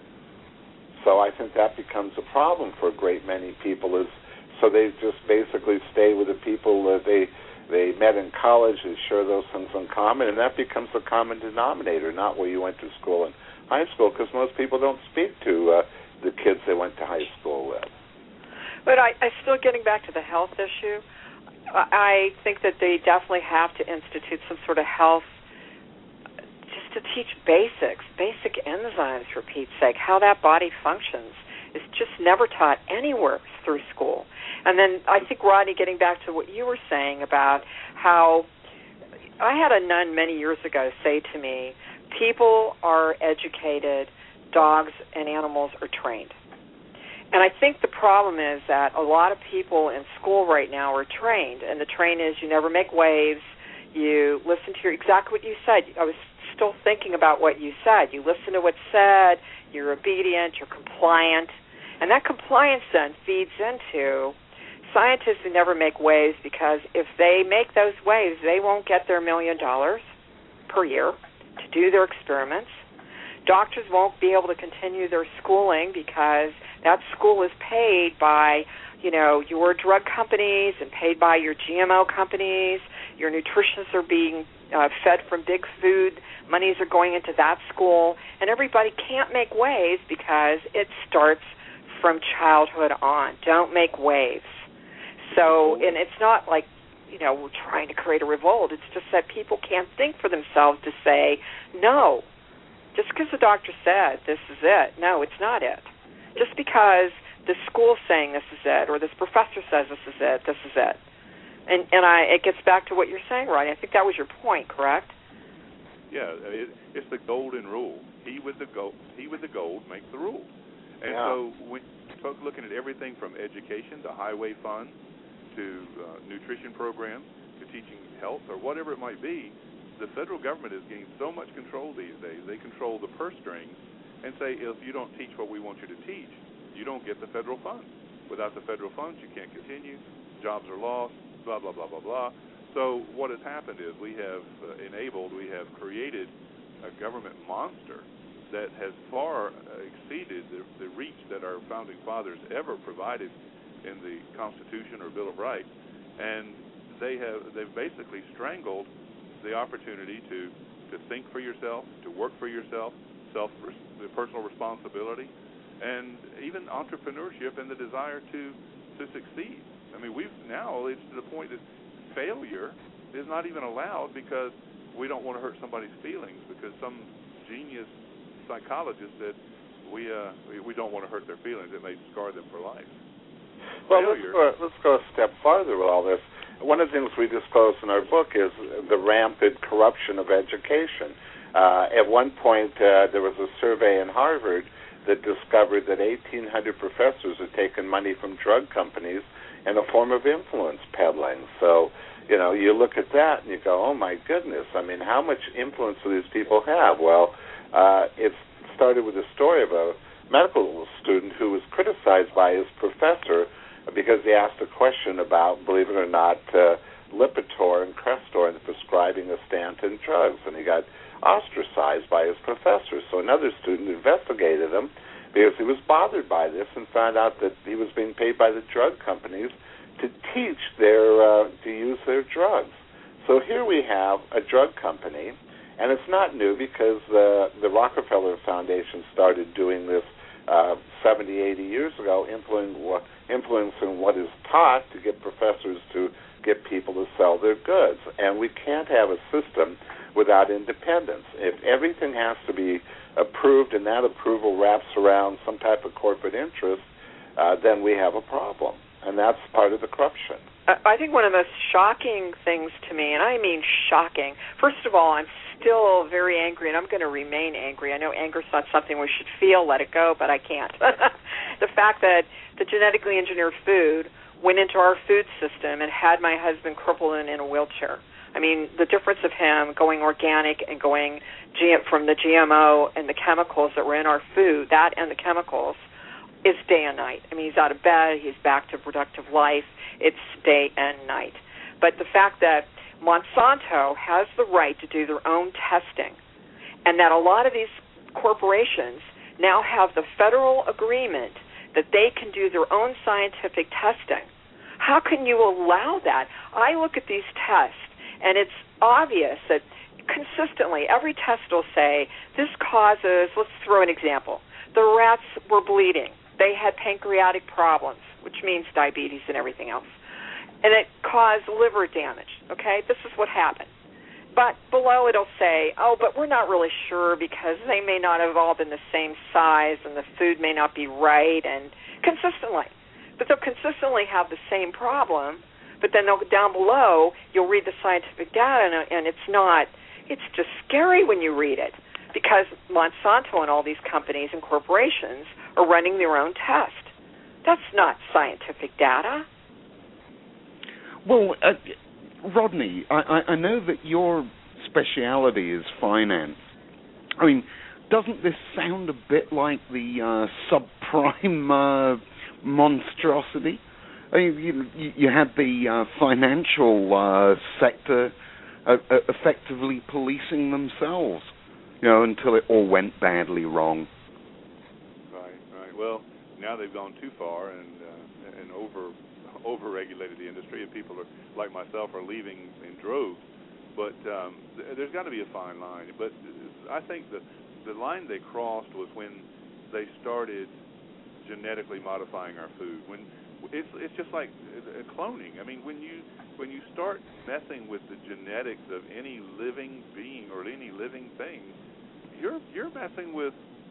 So I think that becomes a problem for a great many people, so they just basically stay with the people that they met in college, they share those things in common, and that becomes the common denominator, not where you went to school and high school, because most people don't speak to the kids they went to high school with. But I still, getting back to the health issue, I think that they definitely have to institute some sort of health, just to teach basic enzymes, for Pete's sake, how that body functions. It's just never taught anywhere through school. And then I think, Rodney, getting back to what you were saying about how I had a nun many years ago say to me, people are educated, dogs and animals are trained. And I think the problem is that a lot of people in school right now are trained, and the train is you never make waves, you listen to exactly what you said. I was still thinking about what you said. You listen to what's said, you're obedient, you're compliant, and that compliance then feeds into scientists who never make waves, because if they make those waves, they won't get their $1 million per year to do their experiments. Doctors won't be able to continue their schooling because that school is paid by, your drug companies and paid by your GMO companies. Your nutritionists are being fed from big food. Monies are going into that school. And everybody can't make waves because it starts from childhood on. Don't make waves. So, and it's not like, we're trying to create a revolt. It's just that people can't think for themselves to say, no, just because the doctor said this is it. No, it's not it. Just because the school's saying this is it, or this professor says this is it, this is it. And it gets back to what you're saying, Rodney. I think that was your point, correct? Yeah, it's the golden rule. He with the gold makes the rule. And so folks looking at everything from education to highway funds to nutrition programs to teaching health or whatever it might be. The federal government is getting so much control these days. They control the purse strings and say, if you don't teach what we want you to teach, you don't get the federal funds. Without the federal funds, you can't continue. Jobs are lost, blah, blah, blah, blah, blah. So what has happened is we have created a government monster that has far exceeded the reach that our founding fathers ever provided in the Constitution or Bill of Rights. And they've basically strangled the opportunity to think for yourself, to work for yourself, the personal responsibility, and even entrepreneurship and the desire to succeed. I mean, it's to the point that failure is not even allowed because we don't want to hurt somebody's feelings, because some genius psychologist said we don't want to hurt their feelings. It may scar them for life. Well, let's go a step farther with all this. One of the things we disclose in our book is the rampant corruption of education. At one point, there was a survey in Harvard that discovered that 1,800 professors had taken money from drug companies in a form of influence peddling. So, you look at that and you go, oh, my goodness. I mean, how much influence do these people have? Well, it started with a story of a medical student who was criticized by his professor because he asked a question about, believe it or not, Lipitor and Crestor and the prescribing of Stanton drugs, and he got ostracized by his professor. So another student investigated him because he was bothered by this and found out that he was being paid by the drug companies to teach to use their drugs. So here we have a drug company, and it's not new because the Rockefeller Foundation started doing this 70, 80 years ago, influencing what is taught to get professors to get people to sell their goods. And we can't have a system without independence. If everything has to be approved and that approval wraps around some type of corporate interest, then we have a problem. And that's part of the corruption. I think one of the most shocking things to me, and I mean shocking, first of all, I'm still very angry, and I'm going to remain angry. I know anger's not something we should feel, let it go, but I can't. The fact that the genetically engineered food went into our food system and had my husband crippled and in a wheelchair. I mean, the difference of him going organic and going from the GMO and the chemicals that were in our food, that and the chemicals, is day and night. I mean, he's out of bed, he's back to productive life. It's day and night. But the fact that Monsanto has the right to do their own testing, and that a lot of these corporations now have the federal agreement that they can do their own scientific testing, how can you allow that? I look at these tests, and it's obvious that consistently every test will say this causes, let's throw an example, the rats were bleeding. They had pancreatic problems, which means diabetes and everything else. And it caused liver damage, okay? This is what happened. But below it'll say, oh, but we're not really sure because they may not have all been the same size and the food may not be right, and consistently. But they'll consistently have the same problem, but then down below you'll read the scientific data, and it's just scary when you read it, because Monsanto and all these companies and corporations are running their own test. That's not scientific data. Well, Rodney, I know that your speciality is finance. I mean, doesn't this sound a bit like the subprime monstrosity? I mean, you had the financial sector effectively policing themselves, until it all went badly wrong. Right. Well, now they've gone too far and over-regulated the industry, and people like myself are leaving in droves. But there's got to be a fine line. But I think the line they crossed was when they started genetically modifying our food. When it's just like cloning. I mean, when you start messing with the genetics of any living being or any living thing, you're messing with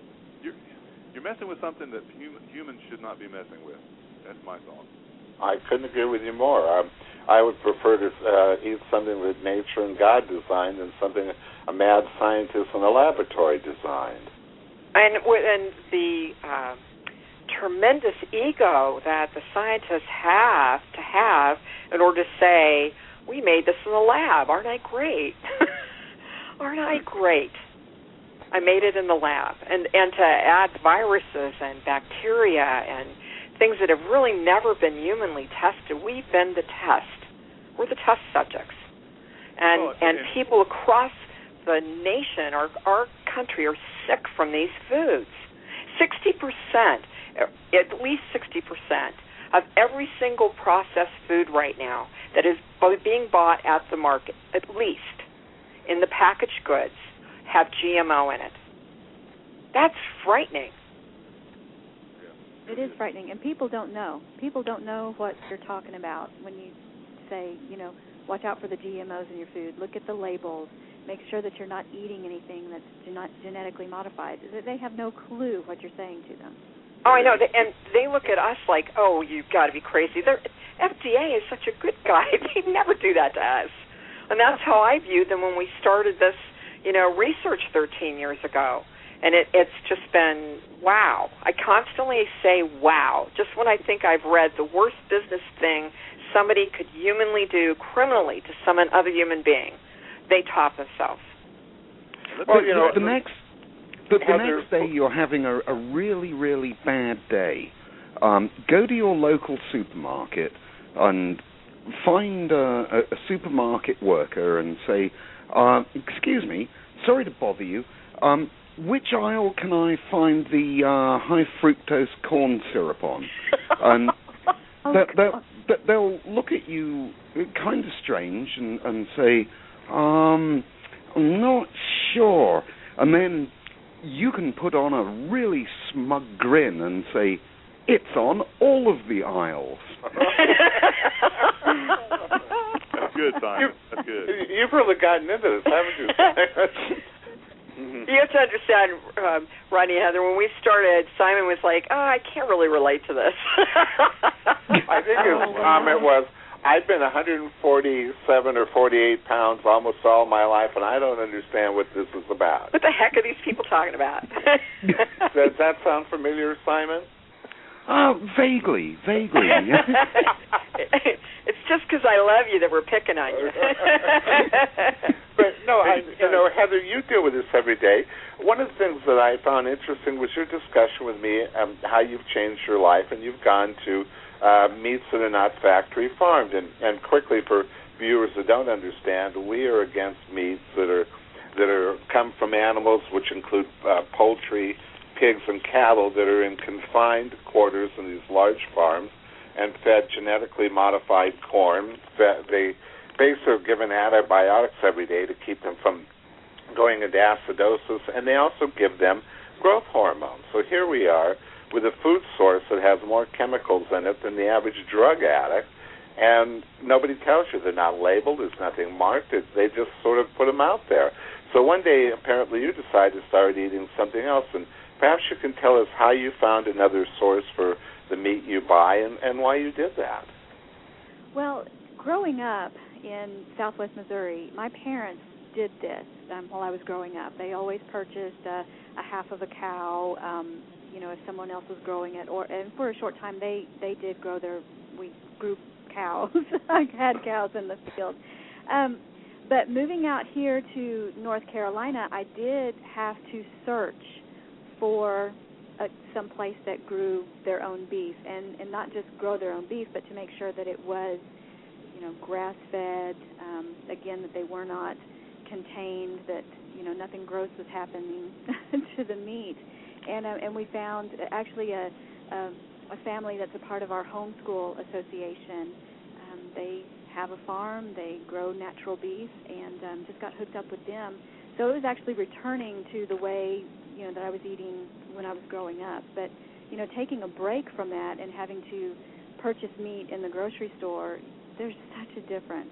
something that humans should not be messing with. That's my thought. I couldn't agree with you more. I would prefer to eat something that nature and God designed than something a mad scientist in a laboratory designed. And the tremendous ego that the scientists have to have in order to say, we made this in the lab. Aren't I great? Aren't I great? I made it in the lab. And to add viruses and bacteria and things that have really never been humanly tested, we've been the test. We're the test subjects. And people across the nation, our country, are sick from these foods. 60%, at least 60%, of every single processed food right now that is being bought at the market, at least in the packaged goods, have GMO in it. That's frightening. It is frightening, and people don't know. People don't know what you're talking about when you say, watch out for the GMOs in your food. Look at the labels. Make sure that you're not eating anything that's not genetically modified. They have no clue what you're saying to them. Oh, I know. And they look at us like, oh, you've got to be crazy. FDA is such a good guy. They never do that to us. And that's how I viewed them when we started this, research 13 years ago. And it's just been, wow. I constantly say, wow, just when I think I've read the worst business thing somebody could humanly do criminally to some other human being, they top themselves. Well, the next day you're having a really, really bad day, go to your local supermarket and find a supermarket worker and say, excuse me, sorry to bother you, which aisle can I find the high fructose corn syrup on? And they'll look at you kind of strange and say, I'm not sure. And then you can put on a really smug grin and say, it's on all of the aisles. That's good, Simon. That's good. You've really gotten into this, haven't you? You have to understand, Rodney and Heather, when we started, Simon was like, I can't really relate to this. I think his comment was, I've been 147 or 48 pounds almost all my life, and I don't understand what this is about. What the heck are these people talking about? Does that sound familiar, Simon? Vaguely. It's just because I love you that we're picking on you. But no, Heather, you deal with this every day. One of the things that I found interesting was your discussion with me, how you've changed your life, and you've gone to meats that are not factory farmed. And quickly, for viewers that don't understand, we are against meats that are come from animals, which include poultry, pigs, and cattle that are in confined quarters in these large farms and fed genetically modified corn. They basically are given antibiotics every day to keep them from going into acidosis, and they also give them growth hormones. So here we are with a food source that has more chemicals in it than the average drug addict, and nobody tells you. They're not labeled. There's nothing marked. They just sort of put them out there. So one day, apparently, you decided to start eating something else, and perhaps you can tell us how you found another source for the meat you buy and why you did that. Well, growing up in southwest Missouri, my parents did this while I was growing up. They always purchased a half of a cow, if someone else was growing it, and for a short time we grew cows. I had cows in the field. But moving out here to North Carolina, I did have to search for some place that grew their own beef, and not just grow their own beef, but to make sure that it was, grass-fed, again, that they were not contained, that, nothing gross was happening to the meat. And we found actually a family that's a part of our homeschool association. They have a farm, they grow natural beef, and just got hooked up with them. So it was actually returning to the way, that I was eating when I was growing up. But, taking a break from that and having to purchase meat in the grocery store, there's such a difference.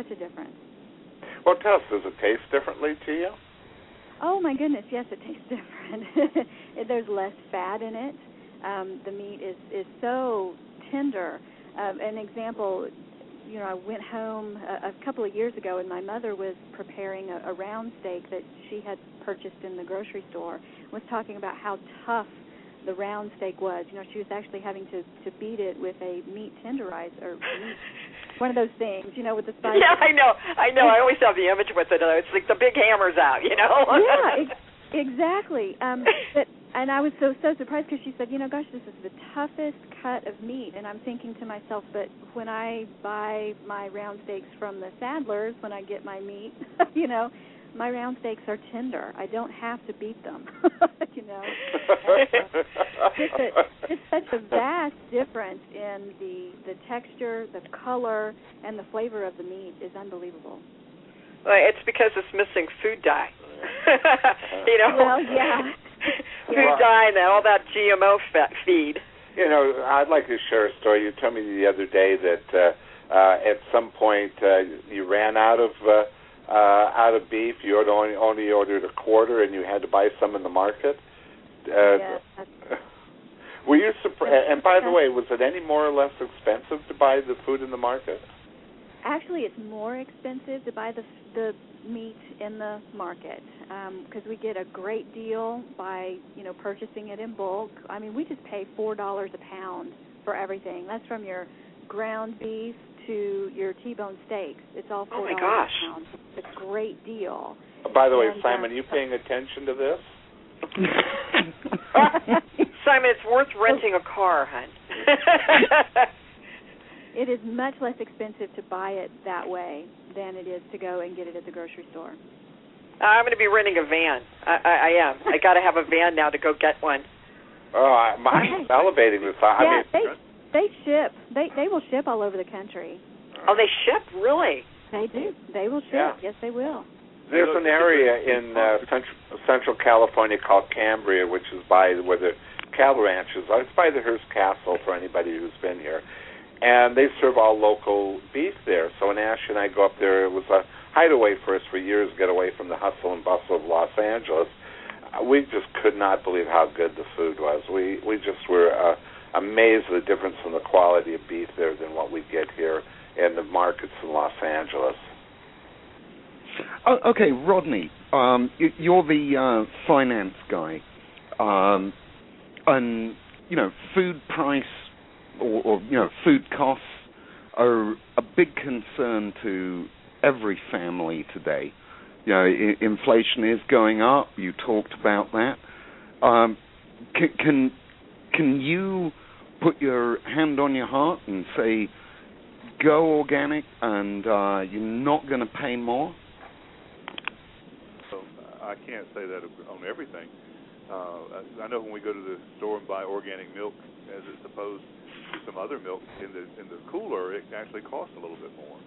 Well, tell us, does it taste differently to you? Oh, my goodness, yes, it tastes different. There's less fat in it. The meat is so tender. An example, I went home a couple of years ago, and my mother was preparing a round steak that she had purchased in the grocery store, was talking about how tough the round steak was. You know, she was actually having to beat it with a meat tenderizer, or one of those things, you know, with the spices. Yeah, I know. I always have the image with it. It's like the big hammer's out, you know. Yeah, exactly. And I was so surprised because she said, you know, gosh, this is the toughest cut of meat. And I'm thinking to myself, but when I buy my round steaks from the Sadlers, when I get my meat, you know, my round steaks are tender. I don't have to beat them, you know. It's such a vast difference in the texture, the color, and the flavor of the meat is unbelievable. Well, it's because it's missing food dye. You know. Well, yeah. Food dye and all that GMO feed. You know, I'd like to share a story. You told me the other day that at some point you ran out of beef. You only ordered a quarter, and you had to buy some in the market. Yeah. Were you surprised? And by the way, was it any more or less expensive to buy the food in the market? Actually, it's more expensive to buy the meat in the market because we get a great deal by, you know, purchasing it in bulk. I mean, we just pay $4 a pound for everything. That's from your ground beef to your T-bone steaks. It's all $4 oh my gosh. a pound. It's a great deal. By the way, Simon, are you paying attention to this? Simon, it's worth renting a car, hon. It is much less expensive to buy it that way than it is to go and get it at the grocery store. I'm going to be renting a van. I am. I got to have a van now to go get one. Oh, I'm salivating this. Yeah, they ship. They will ship all over the country. Oh, they ship? Really? They do. They will ship. Yeah. Yes, they will. There's an area in Central California called Cambria, which is by where the cattle ranches are. It's by the Hearst Castle for anybody who's been here. And they serve all local beef there. So when Ash and I go up there, it was a hideaway for us for years to get away from the hustle and bustle of Los Angeles. We just could not believe how good the food was. We just were amazed at the difference in the quality of beef there than what we get here in the markets in Los Angeles. Oh, okay, Rodney, you're the finance guy, and you know, food price or you know, food costs are a big concern to every family today. You know, inflation is going up. You talked about that. Can you put your hand on your heart and say, go organic, and you're not going to pay more? So I can't say that on everything. I know when we go to the store and buy organic milk, as it's opposed to some other milk in the cooler, it actually costs a little bit more.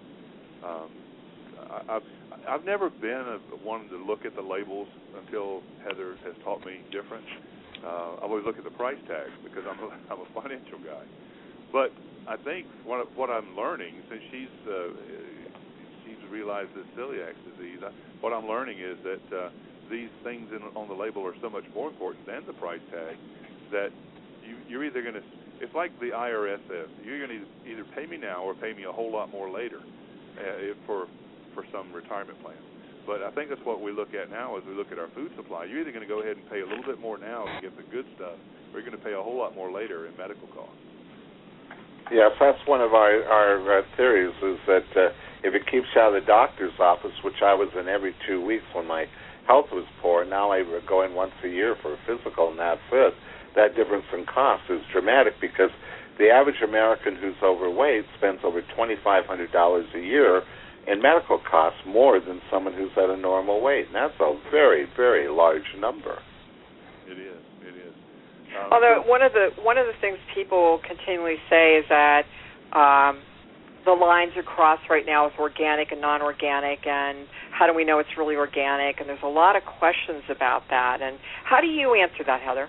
I've never been one to look at the labels until Heather has taught me different. I always look at the price tags because I'm a financial guy. But I think what I'm learning, since she's realized this celiac disease, what I'm learning is that these things on the label are so much more important than the price tag that you're either going to, it's like the IRS says, you're going to either pay me now or pay me a whole lot more later for some retirement plan. But I think that's what we look at now as we look at our food supply. You're either going to go ahead and pay a little bit more now to get the good stuff, or you're going to pay a whole lot more later in medical costs. Yes, that's one of our theories, is that if it keeps you out of the doctor's office, which I was in every 2 weeks when my health was poor, now I go in once a year for a physical, and that's it. That difference in cost is dramatic because the average American who's overweight spends over $2,500 a year in medical costs, more than someone who's at a normal weight. And that's a very, very large number. It is. Although one of the things people continually say is that the lines are crossed right now with organic and non-organic, and how do we know it's really organic? And there's a lot of questions about that. And how do you answer that, Heather?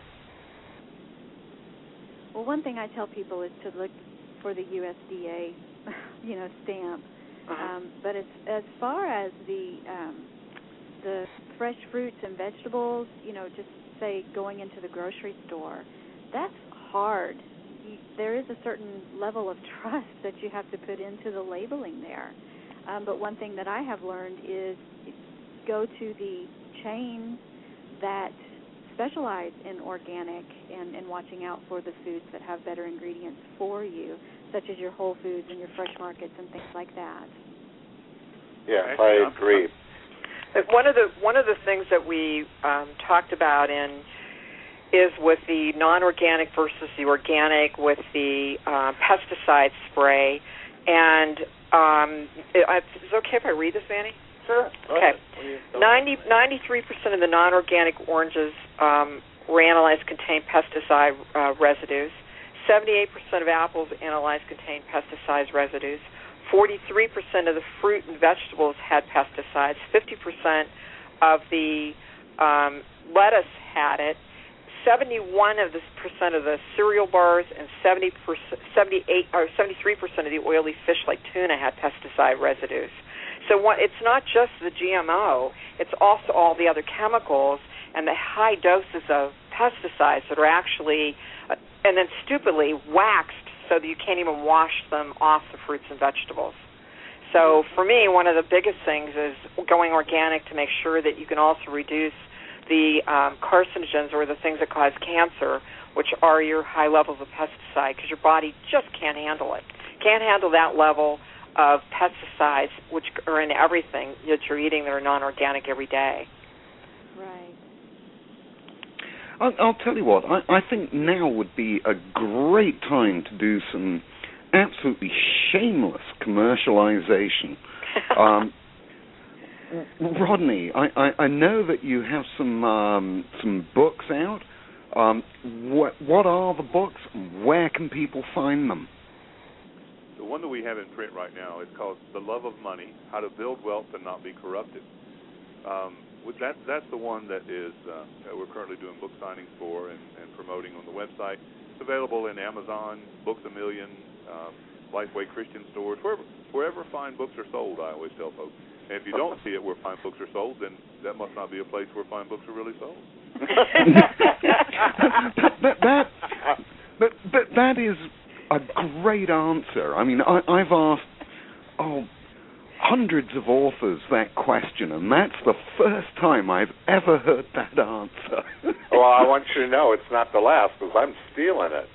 Well, one thing I tell people is to look for the USDA, stamp. But as far as the fresh fruits and vegetables, just say going into the grocery store, that's hard. There is a certain level of trust that you have to put into the labeling there. But one thing that I have learned is go to the chain that specialize in organic and watching out for the foods that have better ingredients for you, such as your Whole Foods and your Fresh Markets and things like that. Yes, I agree. One of the things that we talked about is with the non-organic versus the organic with the pesticide spray. And is it okay if I read this, Manny? Sure. Okay. 93% of the non-organic oranges were analyzed contain pesticide residues. 78% of apples analyzed contain pesticide residues. 43% of the fruit and vegetables had pesticides. 50% of the lettuce had it. 71% of the cereal bars and 73% of the oily fish like tuna had pesticide residues. So it's not just the GMO, it's also all the other chemicals and the high doses of pesticides that are actually, and then stupidly waxed so that you can't even wash them off the fruits and vegetables. So for me, one of the biggest things is going organic to make sure that you can also reduce the carcinogens or the things that cause cancer, which are your high levels of pesticide, because your body just can't handle it. Can't handle that level of pesticides, which are in everything that you're eating that are non-organic every day. Right. I'll tell you what, I think now would be a great time to do some absolutely shameless commercialization. Rodney, I know that you have some books out. What are the books? Where can people find them? The one that we have in print right now is called The Love of Money, How to Build Wealth and Not Be Corrupted. That's the one that is we're currently doing book signings for and promoting on the website. It's available in Amazon, Books A Million, Lifeway Christian stores, wherever fine books are sold, I always tell folks. And if you don't see it where fine books are sold, then that must not be a place where fine books are really sold. but that is a great answer. I mean, I've asked hundreds of authors that question, and that's the first time I've ever heard that answer. Well, I want you to know it's not the last, because I'm stealing it.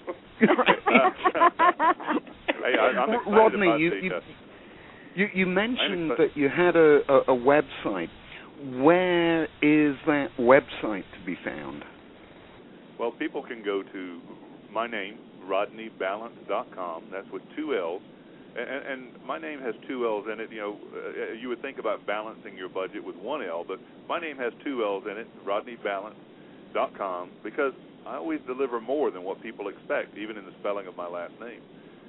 Rodney, you mentioned that you had a website. Where is that website to be found? Well, people can go to my name, RodneyBalance.com. That's with 2 L's. And my name has 2 L's in it. You know, you would think about balancing your budget with 1 L, but my name has 2 L's in it, RodneyBalance.com, because I always deliver more than what people expect, even in the spelling of my last name.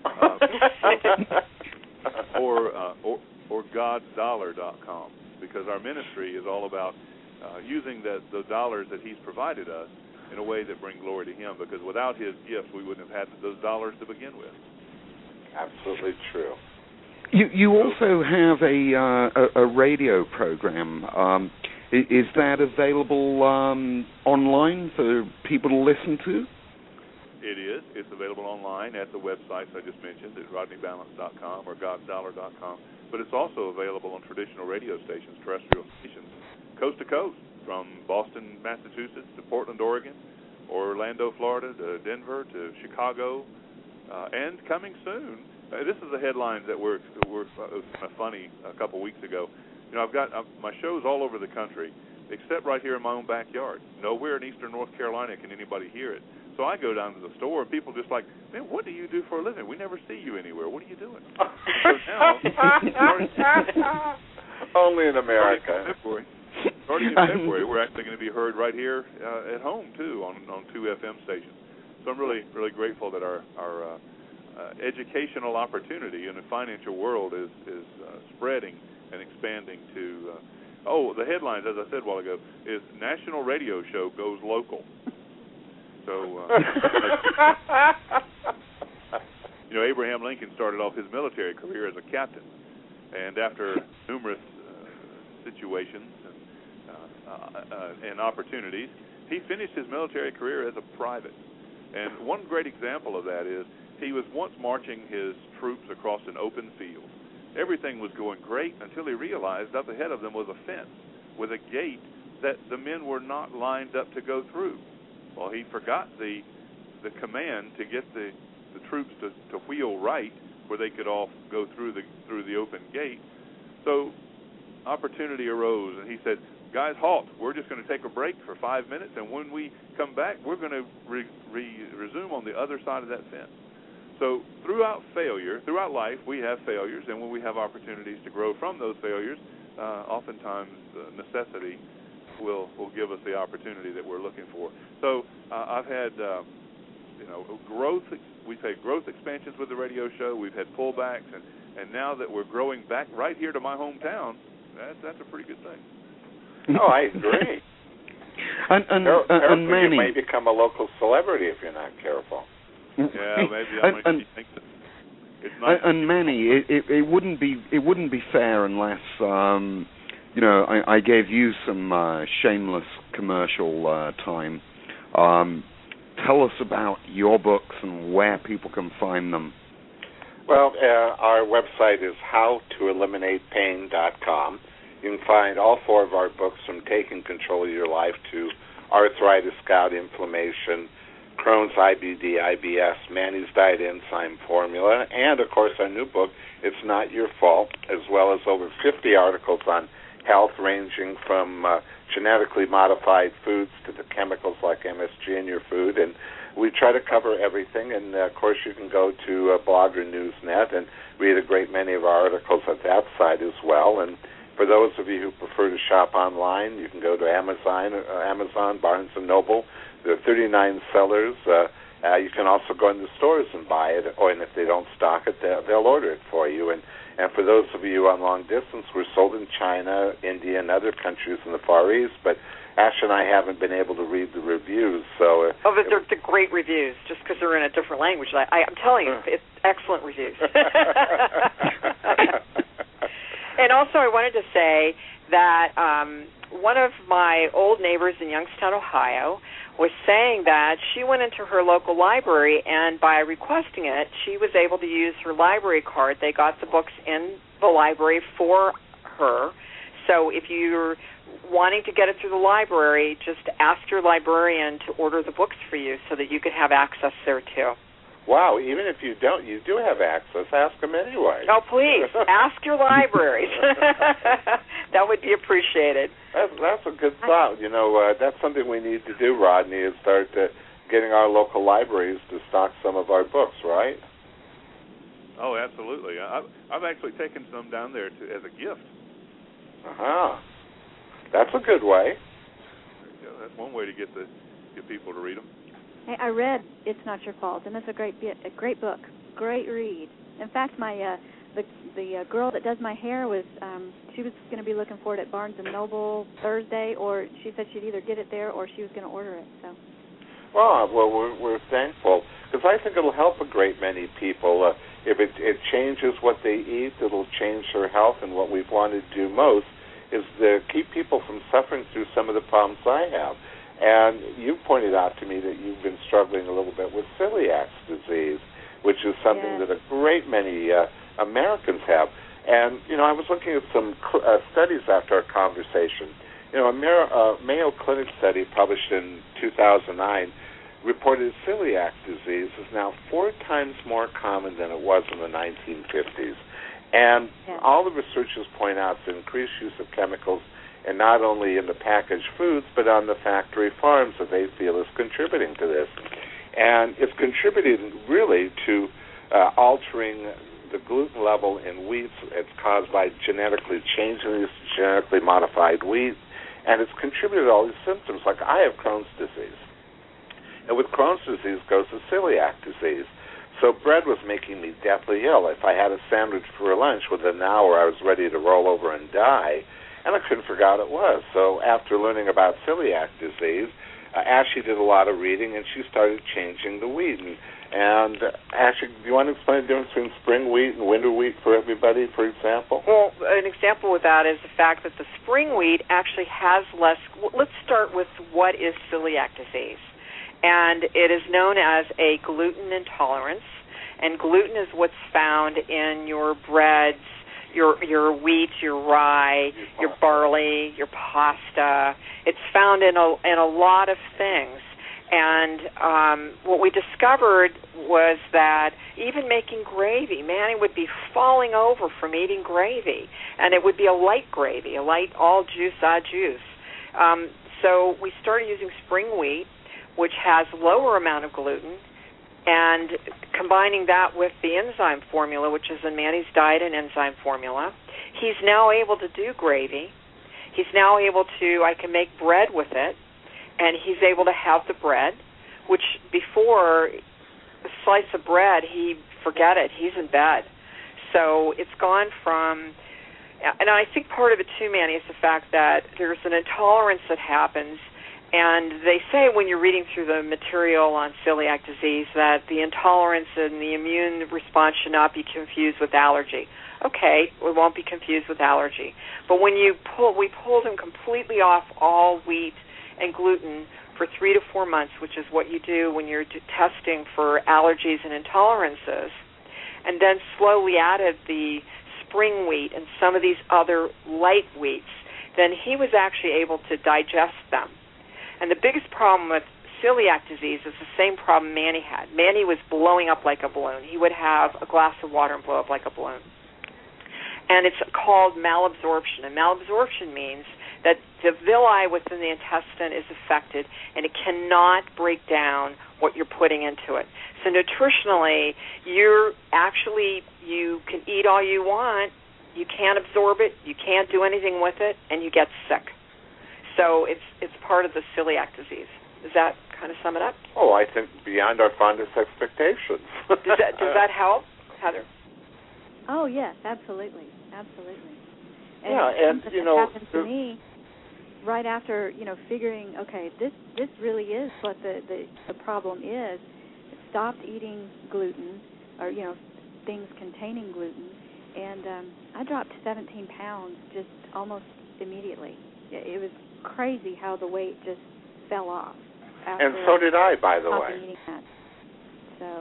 Or GodDollar.com, because our ministry is all about using the dollars that He's provided us in a way that bring glory to Him, because without His gifts, we wouldn't have had those dollars to begin with. Absolutely true. You also have a radio program. Is that available online for people to listen to? It is. It's available online at the websites I just mentioned, at RodneyBalance.com or GodDollar.com. But it's also available on traditional radio stations, terrestrial stations, coast to coast, from Boston, Massachusetts to Portland, Oregon, Orlando, Florida, to Denver, to Chicago, and coming soon. This is a headline that were kind of funny a couple weeks ago. You know, I've got my shows all over the country, except right here in my own backyard. Nowhere in eastern North Carolina can anybody hear it. So I go down to the store, and people just like, man, what do you do for a living? We never see you anywhere. What are you doing? So now, only in America. Starting in February, we're actually going to be heard right here at home, too, on 2 FM stations. So I'm really, really grateful that our educational opportunity in the financial world is spreading and expanding to, the headlines, as I said a while ago, is National Radio Show Goes Local. So, you know, Abraham Lincoln started off his military career as a captain, and after numerous situations and opportunities, he finished his military career as a private. And one great example of that is he was once marching his troops across an open field. Everything was going great until he realized up ahead of them was a fence with a gate that the men were not lined up to go through. Well, he forgot the command to get the troops to wheel right where they could all go through the open gate. So opportunity arose, and he said, guys, halt. We're just going to take a break for 5 minutes, and when we come back, we're going to resume on the other side of that fence. So throughout life, we have failures, and when we have opportunities to grow from those failures, oftentimes necessity will give us the opportunity that we're looking for. So I've had growth. We've had growth expansions with the radio show. We've had pullbacks, and now that we're growing back right here to my hometown, that's a pretty good thing. Oh, I agree. and Manny, you may become a local celebrity if you're not careful. Yeah, maybe I might think that. It's nice. And Manny, it wouldn't be fair unless I gave you some shameless commercial time. Tell us about your books and where people can find them. Well, our website is howtoeliminatepain.com. You can find all 4 of our books, from Taking Control of Your Life to Arthritis, Gout, Inflammation, Crohn's, IBD, IBS, Manny's Diet Enzyme Formula, and, of course, our new book, It's Not Your Fault, as well as over 50 articles on health, ranging from genetically modified foods to the chemicals like MSG in your food. And we try to cover everything. And, of course, you can go to Blog or Newsnet and read a great many of our articles at that site as well. And for those of you who prefer to shop online, you can go to Amazon, Barnes & Noble. There are 39 sellers. You can also go in the stores and buy it, and if they don't stock it, they'll order it for you. And for those of you on long distance, we're sold in China, India, and other countries in the Far East, but Ash and I haven't been able to read the reviews. So, but they're great reviews, just because they're in a different language. I'm telling you, it's excellent reviews. And also, I wanted to say that one of my old neighbors in Youngstown, Ohio, was saying that she went into her local library, and by requesting it, she was able to use her library card. They got the books in the library for her. So if you're wanting to get it through the library, just ask your librarian to order the books for you so that you could have access there, too. Wow, even if you don't, you do have access. Ask them anyway. Oh, please, ask your libraries. That would be appreciated. That's a good thought. That's something we need to do, Rodney, is start getting our local libraries to stock some of our books, right? Oh, absolutely. I've actually taken some down there as a gift. Uh-huh. That's a good way. Yeah, that's one way to get people to read them. Hey, I read It's Not Your Fault, and it's a great book, great read. In fact, my the girl that does my hair she was going to be looking for it at Barnes & Noble Thursday, or she said she'd either get it there or she was going to order it. So. Well, we're thankful, because I think it'll help a great many people. If it changes what they eat, it'll change their health, and what we've wanted to do most is to keep people from suffering through some of the problems I have. And you pointed out to me that you've been struggling a little bit with celiac disease, which is something that a great many Americans have. And, I was looking at some studies after our conversation. A Mayo Clinic study published in 2009 reported celiac disease is now 4 times more common than it was in the 1950s. And all the researchers point out the increased use of chemicals, and not only in the packaged foods, but on the factory farms that they feel is contributing to this. And it's contributing really to altering the gluten level in wheat. It's caused by genetically changing these genetically modified wheat, and it's contributed to all these symptoms. Like I have Crohn's disease, and with Crohn's disease goes the celiac disease. So bread was making me deathly ill. If I had a sandwich for lunch, within an hour I was ready to roll over and die. And I couldn't figure out what it was. So after learning about celiac disease, Ashley did a lot of reading, and she started changing the wheat. And Ashley, do you want to explain the difference between spring wheat and winter wheat for everybody, for example? Well, an example with that is the fact that the spring wheat actually has less. Let's start with what is celiac disease. And it is known as a gluten intolerance. And gluten is what's found in your breads, your wheat, your rye, your barley, your pasta. It's found in a lot of things. And what we discovered was that even making gravy, Manny would be falling over from eating gravy, and it would be a light gravy, a light all juice, juice. So we started using spring wheat, which has lower amount of gluten, and combining that with the enzyme formula, which is in Manny's diet and enzyme formula. He's now able to do gravy. He's now able to, I can make bread with it, and he's able to have the bread, which before a slice of bread, forget it, he's in bed. So it's gone from, and I think part of it too, Manny, is the fact that there's an intolerance that happens, and they say when you're reading through the material on celiac disease that the intolerance and the immune response should not be confused with allergy. Okay, we won't be confused with allergy. But when we pulled him completely off all wheat and gluten for 3 to 4 months, which is what you do when you're testing for allergies and intolerances, and then slowly added the spring wheat and some of these other light wheats, then he was actually able to digest them. And the biggest problem with celiac disease is the same problem Manny had. Manny was blowing up like a balloon. He would have a glass of water and blow up like a balloon. And it's called malabsorption. And malabsorption means that the villi within the intestine is affected, and it cannot break down what you're putting into it. So nutritionally, you can eat all you want, you can't absorb it, you can't do anything with it, and you get sick. So it's part of the celiac disease. Does that kind of sum it up? Oh, I think beyond our fondest expectations. Does that help, Heather? Oh yes, absolutely. And and that happened to me right after figuring, okay, this really is what the problem is. Stopped eating gluten or things containing gluten, and I dropped 17 pounds just almost immediately. It was crazy how the weight just fell off. And so did I, by the way. Eating that. So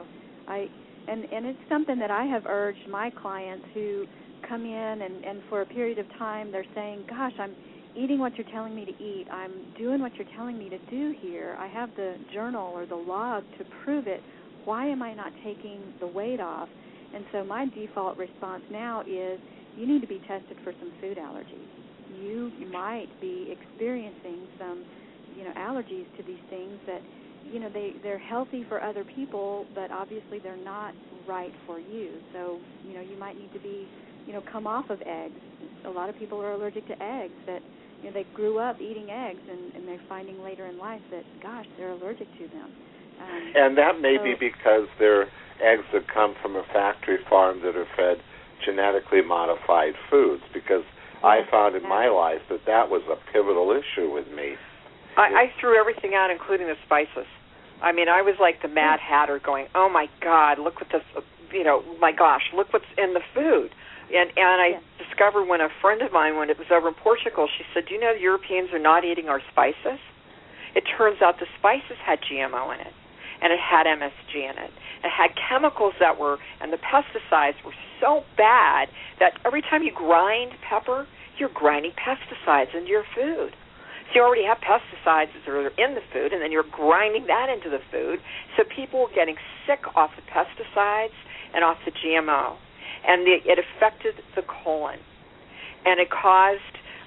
and it's something that I have urged my clients who come in and for a period of time they're saying, gosh, I'm eating what you're telling me to eat. I'm doing what you're telling me to do here. I have the journal or the log to prove it. Why am I not taking the weight off? And so my default response now is you need to be tested for some food allergies. You might be experiencing some, allergies to these things that, they're healthy for other people, but obviously they're not right for you. So, you might need to be, come off of eggs. A lot of people are allergic to eggs that, they grew up eating eggs and they're finding later in life that, gosh, they're allergic to them. And that may be because they're eggs that come from a factory farm that are fed genetically modified foods, because I found in my life that was a pivotal issue with me. I threw everything out, including the spices. I mean, I was like the Mad Hatter going, oh, my God, look what this, my gosh, look what's in the food. And I discovered when a friend of mine, when it was over in Portugal, she said, do you know the Europeans are not eating our spices? It turns out the spices had GMO in it, and it had MSG in it. It had chemicals and the pesticides were so bad that every time you grind pepper, you're grinding pesticides into your food. So you already have pesticides that are in the food, and then you're grinding that into the food. So people were getting sick off the pesticides and off the GMO. And it affected the colon. And it caused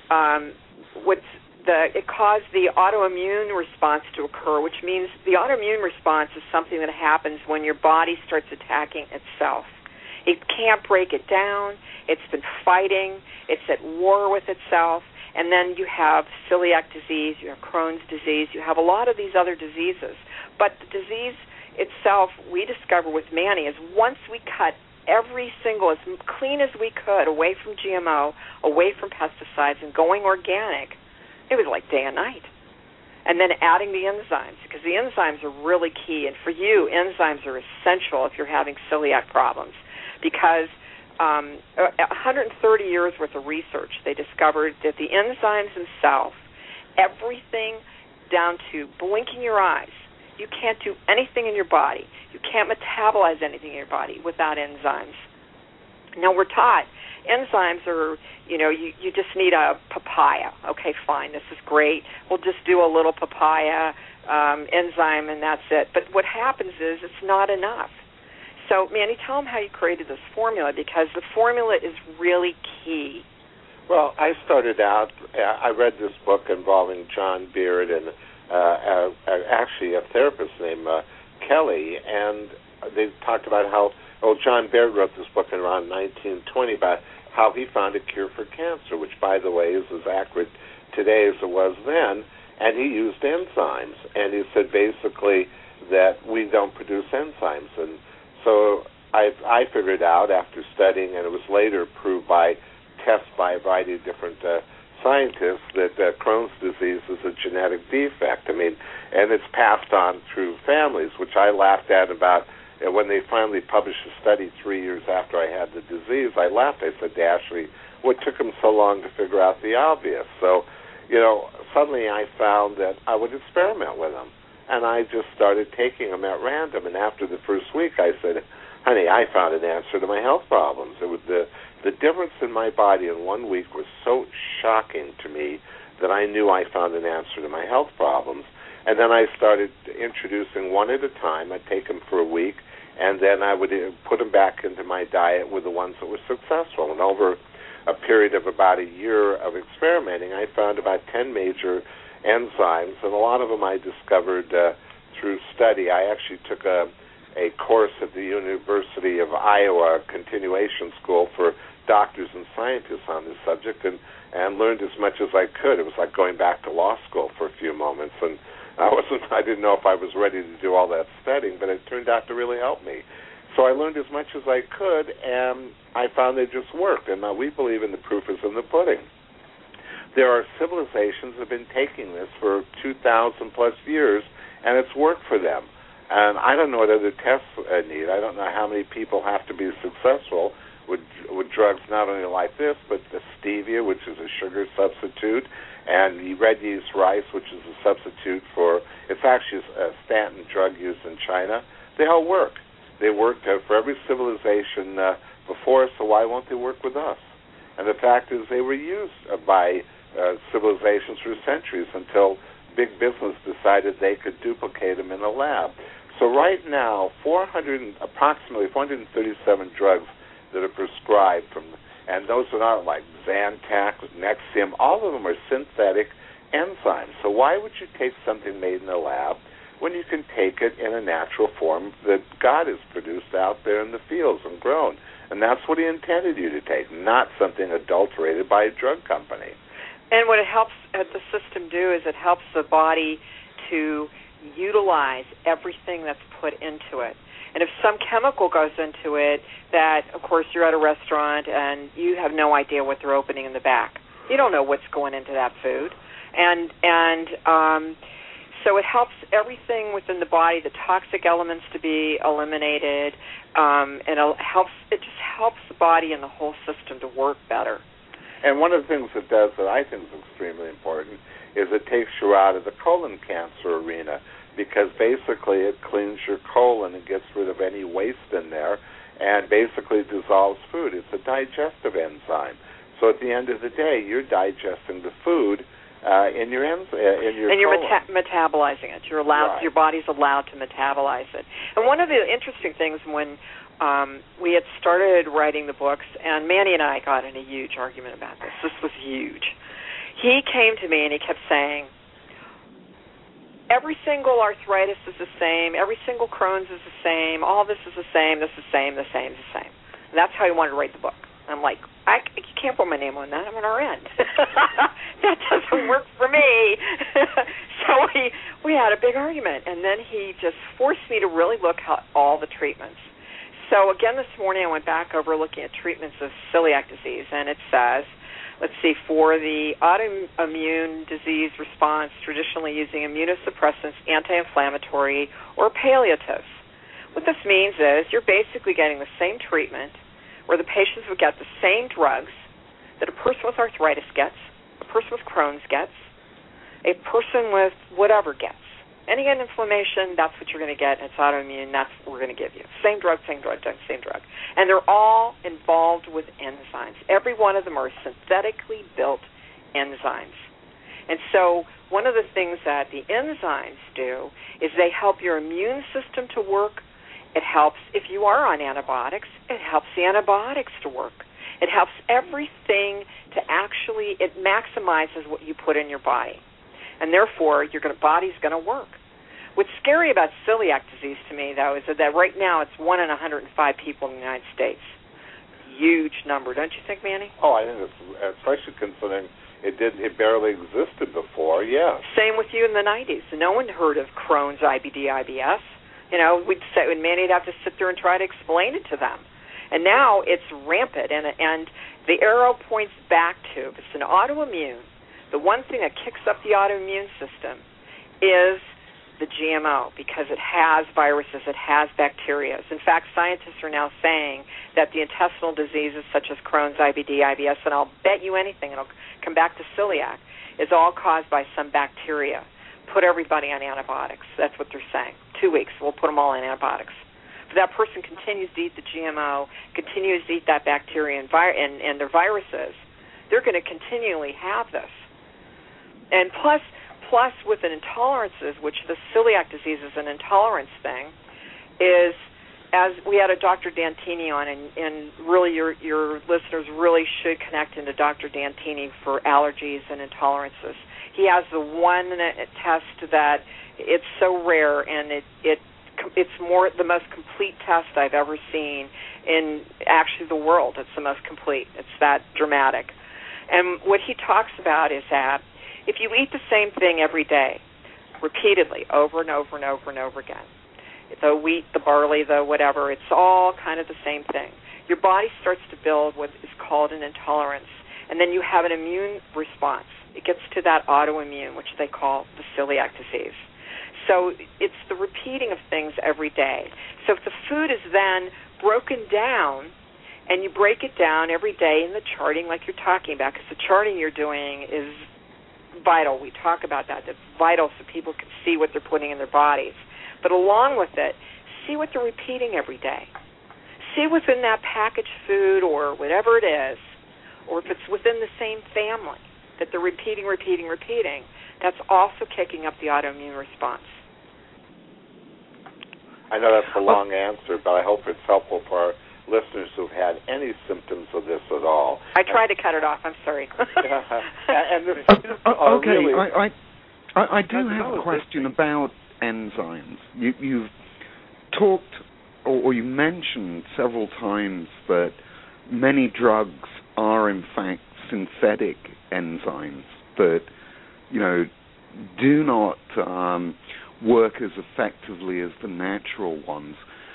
the autoimmune response to occur, which means the autoimmune response is something that happens when your body starts attacking itself. It can't break it down. It's been fighting. It's at war with itself. And then you have celiac disease, you have Crohn's disease, you have a lot of these other diseases. But the disease itself, we discover with Manny, is once we cut every single, as clean as we could, away from GMO, away from pesticides, and going organic, it was like day and night. And then adding the enzymes, because the enzymes are really key. And for you, enzymes are essential if you're having celiac problems, because 130 years worth of research, they discovered that the enzymes themselves, everything down to blinking your eyes, you can't do anything in your body. You can't metabolize anything in your body without enzymes. Now, we're taught enzymes are, you just need a papaya. Okay, fine, this is great. We'll just do a little papaya enzyme and that's it. But what happens is it's not enough. So, Manny, tell them how you created this formula, because the formula is really key. Well, I started out, I read this book involving John Beard and actually a therapist named Kelly, and they talked about how, John Beard wrote this book in around 1920 about how he found a cure for cancer, which, by the way, is as accurate today as it was then, and he used enzymes. And he said basically that we don't produce enzymes. And so I figured out after studying, and it was later proved by tests by a variety of different scientists, that Crohn's disease is a genetic defect. And it's passed on through families, which I laughed at about when they finally published a study 3 years after I had the disease. I laughed. I said to Ashley, what took them so long to figure out the obvious? So, suddenly I found that I would experiment with them. And I just started taking them at random. And after the first week, I said, honey, I found an answer to my health problems. It was the difference in my body in 1 week was so shocking to me that I knew I found an answer to my health problems. And then I started introducing one at a time. I'd take them for a week, and then I would put them back into my diet with the ones that were successful. And over a period of about a year of experimenting, I found about 10 major enzymes, and a lot of them I discovered through study. I actually took a course at the University of Iowa, continuation school for doctors and scientists on this subject, and learned as much as I could. It was like going back to law school for a few moments, and I didn't know if I was ready to do all that studying, but it turned out to really help me. So I learned as much as I could, and I found they just worked. And now we believe in the proof is in the pudding. There are civilizations that have been taking this for 2,000 plus years, and it's worked for them. And I don't know what other tests need. I don't know how many people have to be successful with drugs not only like this, but the stevia, which is a sugar substitute, and the red yeast rice, which is a substitute for, it's actually a statin drug used in China. They all work. They worked for every civilization before us, so why won't they work with us? And the fact is they were used by civilizations for centuries until big business decided they could duplicate them in a lab. So right now, approximately 437 drugs that are prescribed and those are not like Zantac, Nexium, all of them are synthetic enzymes. So why would you take something made in a lab when you can take it in a natural form that God has produced out there in the fields and grown? And that's what he intended you to take, not something adulterated by a drug company. And what it helps the system do is it helps the body to utilize everything that's put into it. And if some chemical goes into it that, of course, you're at a restaurant and you have no idea what they're opening in the back. You don't know what's going into that food. And so it helps everything within the body, the toxic elements to be eliminated, and it just helps the body and the whole system to work better. And one of the things it does that I think is extremely important is it takes you out of the colon cancer arena, because basically it cleans your colon and gets rid of any waste in there and basically dissolves food. It's a digestive enzyme. So at the end of the day, you're digesting the food in your colon. And you're metabolizing it. You're allowed. Right. Your body's allowed to metabolize it. And one of the interesting things when we had started writing the books, and Manny and I got in a huge argument about this. This was huge. He came to me and he kept saying, every single arthritis is the same, every single Crohn's is the same, all this is the same, this is the same, the same, the same. And that's how he wanted to write the book. I'm like, you can't put my name on that. I'm an RN. That doesn't work for me. So we had a big argument, and then he just forced me to really look at all the treatments. So again this morning I went back over looking at treatments of celiac disease, and it says, let's see, for the autoimmune disease response, traditionally using immunosuppressants, anti-inflammatory, or palliatives. What this means is you're basically getting the same treatment where the patients would get the same drugs that a person with arthritis gets, a person with Crohn's gets, a person with whatever gets. Any inflammation, that's what you're going to get. It's autoimmune, that's what we're going to give you. Same drug. And they're all involved with enzymes. Every one of them are synthetically built enzymes. And so one of the things that the enzymes do is they help your immune system to work. It helps, if you are on antibiotics, it helps the antibiotics to work. It helps everything to actually, it maximizes what you put in your body. And therefore, your body's going to work. What's scary about celiac disease to me, though, is that right now it's 1 in 105 people in the United States. Huge number, don't you think, Manny? Oh, I think it's, especially considering it barely existed before, yeah. Same with you in the 90s. No one heard of Crohn's, IBD, IBS. We'd say, and Manny'd have to sit there and try to explain it to them. And now it's rampant, and the arrow points back to, if it's an autoimmune, the one thing that kicks up the autoimmune system is the GMO, because it has viruses, it has bacteria. In fact, scientists are now saying that the intestinal diseases such as Crohn's, IBD, IBS, and I'll bet you anything, it'll come back to celiac, is all caused by some bacteria. Put everybody on antibiotics. That's what they're saying. 2 weeks, we'll put them all on antibiotics. If that person continues to eat the GMO, continues to eat that bacteria and their viruses, they're going to continually have this. And plus with an intolerances, which the celiac disease is an intolerance thing, is, as we had a Dr. Dantini on, and really your listeners really should connect into Dr. Dantini for allergies and intolerances. He has the one test that it's so rare, and it's the most complete test I've ever seen in actually the world. It's the most complete. It's that dramatic. And what he talks about is that if you eat the same thing every day, repeatedly, over and over and over and over again, the wheat, the barley, the whatever, it's all kind of the same thing. Your body starts to build what is called an intolerance, and then you have an immune response. It gets to that autoimmune, which they call the celiac disease. So it's the repeating of things every day. So if the food is then broken down, and you break it down every day in the charting like you're talking about, because the charting you're doing is vital. We talk about that. It's vital so people can see what they're putting in their bodies. But along with it, see what they're repeating every day. See within that packaged food or whatever it is, or if it's within the same family that they're repeating, that's also kicking up the autoimmune response. I know that's a long answer, but I hope it's helpful for our listeners who've had any symptoms of this at all. I tried to cut it off. I'm sorry. And this, okay, really, I do have a question about enzymes. You've talked, or you mentioned several times that many drugs are in fact synthetic enzymes that, do not work as effectively as the natural ones.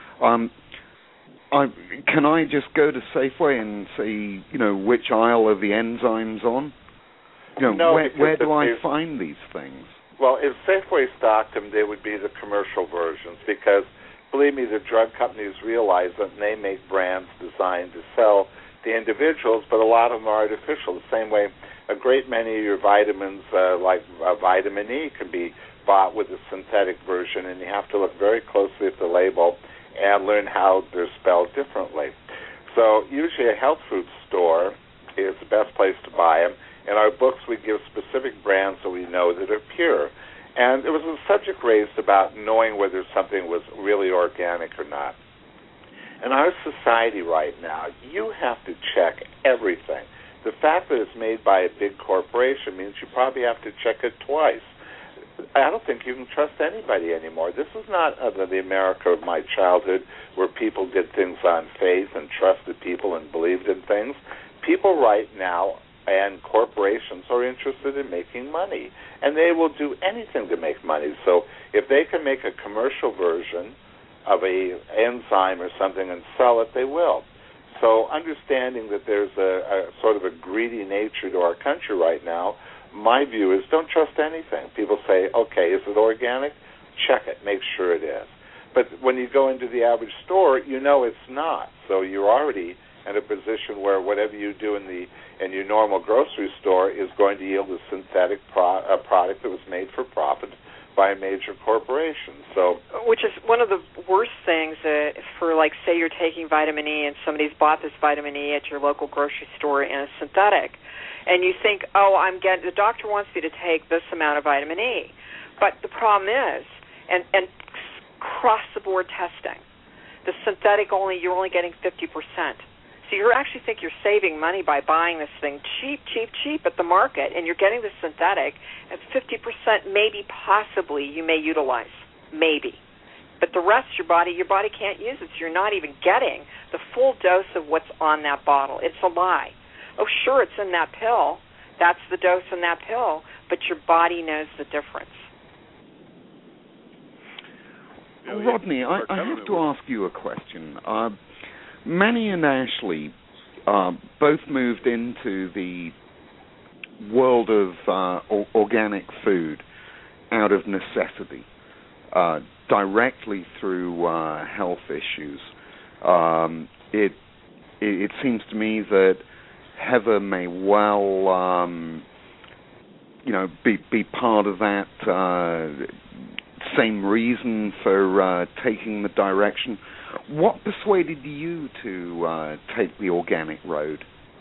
Can I just go to Safeway and see, which aisle are the enzymes on? No, where do I find these things? Well, if Safeway stocked them, they would be the commercial versions because, believe me, the drug companies realize that they make brands designed to sell the individuals, but a lot of them are artificial. The same way a great many of your vitamins, like vitamin E, can be bought with a synthetic version, and you have to look very closely at the label and learn how they're spelled differently. So usually a health food store is the best place to buy them. In our books, we give specific brands so we know that are pure. And there was a subject raised about knowing whether something was really organic or not. In our society right now, you have to check everything. The fact that it's made by a big corporation means you probably have to check it twice. I don't think you can trust anybody anymore. This is not the America of my childhood where people did things on faith and trusted people and believed in things. People right now and corporations are interested in making money, and they will do anything to make money. So if they can make a commercial version of a enzyme or something and sell it, they will. So understanding that there's a sort of a greedy nature to our country right now, my view is don't trust anything. People say, okay, is it organic? Check it. Make sure it is. But when you go into the average store, you know it's not. So you're already in a position where whatever you do in your normal grocery store is going to yield a synthetic product that was made for profit by major corporations. So, which is one of the worst things for, like, say you're taking vitamin E and somebody's bought this vitamin E at your local grocery store in a synthetic, and you think, the doctor wants me to take this amount of vitamin E. But the problem is, and across-the-board testing, the synthetic you're only getting 50%. So you actually think you're saving money by buying this thing cheap at the market, and you're getting the synthetic at 50%, maybe, possibly, you may utilize. Maybe. But the rest, your body can't use it, so you're not even getting the full dose of what's on that bottle. It's a lie. Oh, sure, it's in that pill. That's the dose in that pill, but your body knows the difference. Rodney, I have to ask you a question. Manny and Ashley both moved into the world of organic food out of necessity, directly through health issues. It seems to me that Heather may well, be part of that same reason for taking the direction. What persuaded you to take the organic road?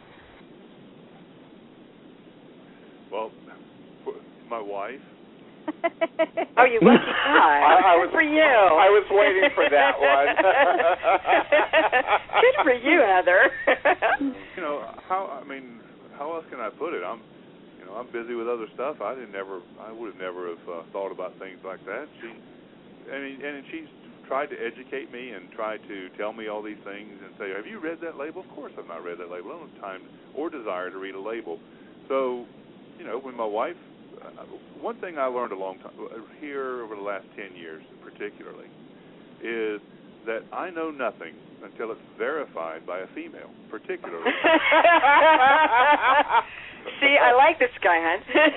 Well, my wife. Oh, you lucky guy. Good for you. I was waiting for that one. Good for you, Heather. How else can I put it? I'm busy with other stuff. I would have never have thought about things like that. She's tried to educate me and tried to tell me all these things and say, have you read that label? Of course I've not read that label. I don't have time or desire to read a label. So, when my wife, one thing I learned a long time here over the last 10 years particularly is that I know nothing until it's verified by a female, particularly. See, I like this guy, hon.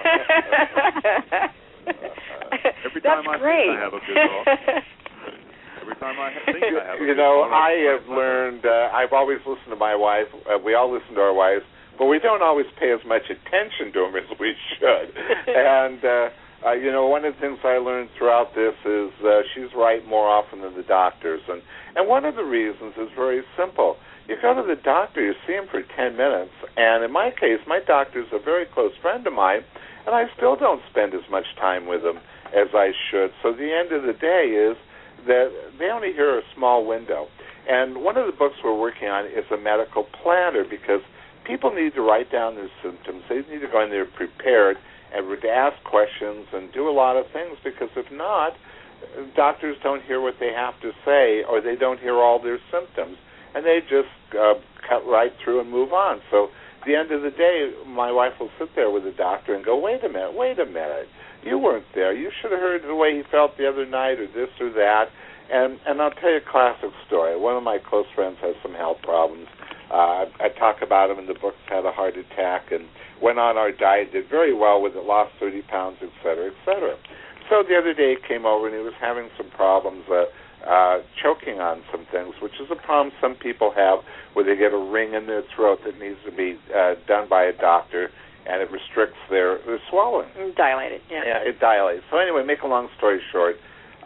Every time That's I great. think I have a good thought. Every time I think I have a good thought. I have learned, I've always listened to my wife. We all listen to our wives, but we don't always pay as much attention to them as we should. And, one of the things I learned throughout this is she's right more often than the doctors. And one of the reasons is very simple. You go to the doctor, you see him for 10 minutes, and in my case, my doctor's a very close friend of mine, and I still don't spend as much time with him as I should. So the end of the day is that they only hear a small window. And one of the books we're working on is a medical planner, because people need to write down their symptoms. They need to go in there prepared and to ask questions and do a lot of things, because if not, doctors don't hear what they have to say, or they don't hear all their symptoms, and they just cut right through and move on. So at the end of the day, my wife will sit there with the doctor and go, wait a minute, you weren't there. You should have heard the way he felt the other night, or this or that. And I'll tell you a classic story. One of my close friends has some health problems. I talk about him in the book, had a heart attack, and went on our diet, did very well with it, lost 30 pounds, et cetera, et cetera. So the other day he came over, and he was having some problems choking on some things, which is a problem some people have where they get a ring in their throat that needs to be done by a doctor, and it restricts their swallowing. Dilated, yeah. Yeah, it dilates. So anyway, make a long story short,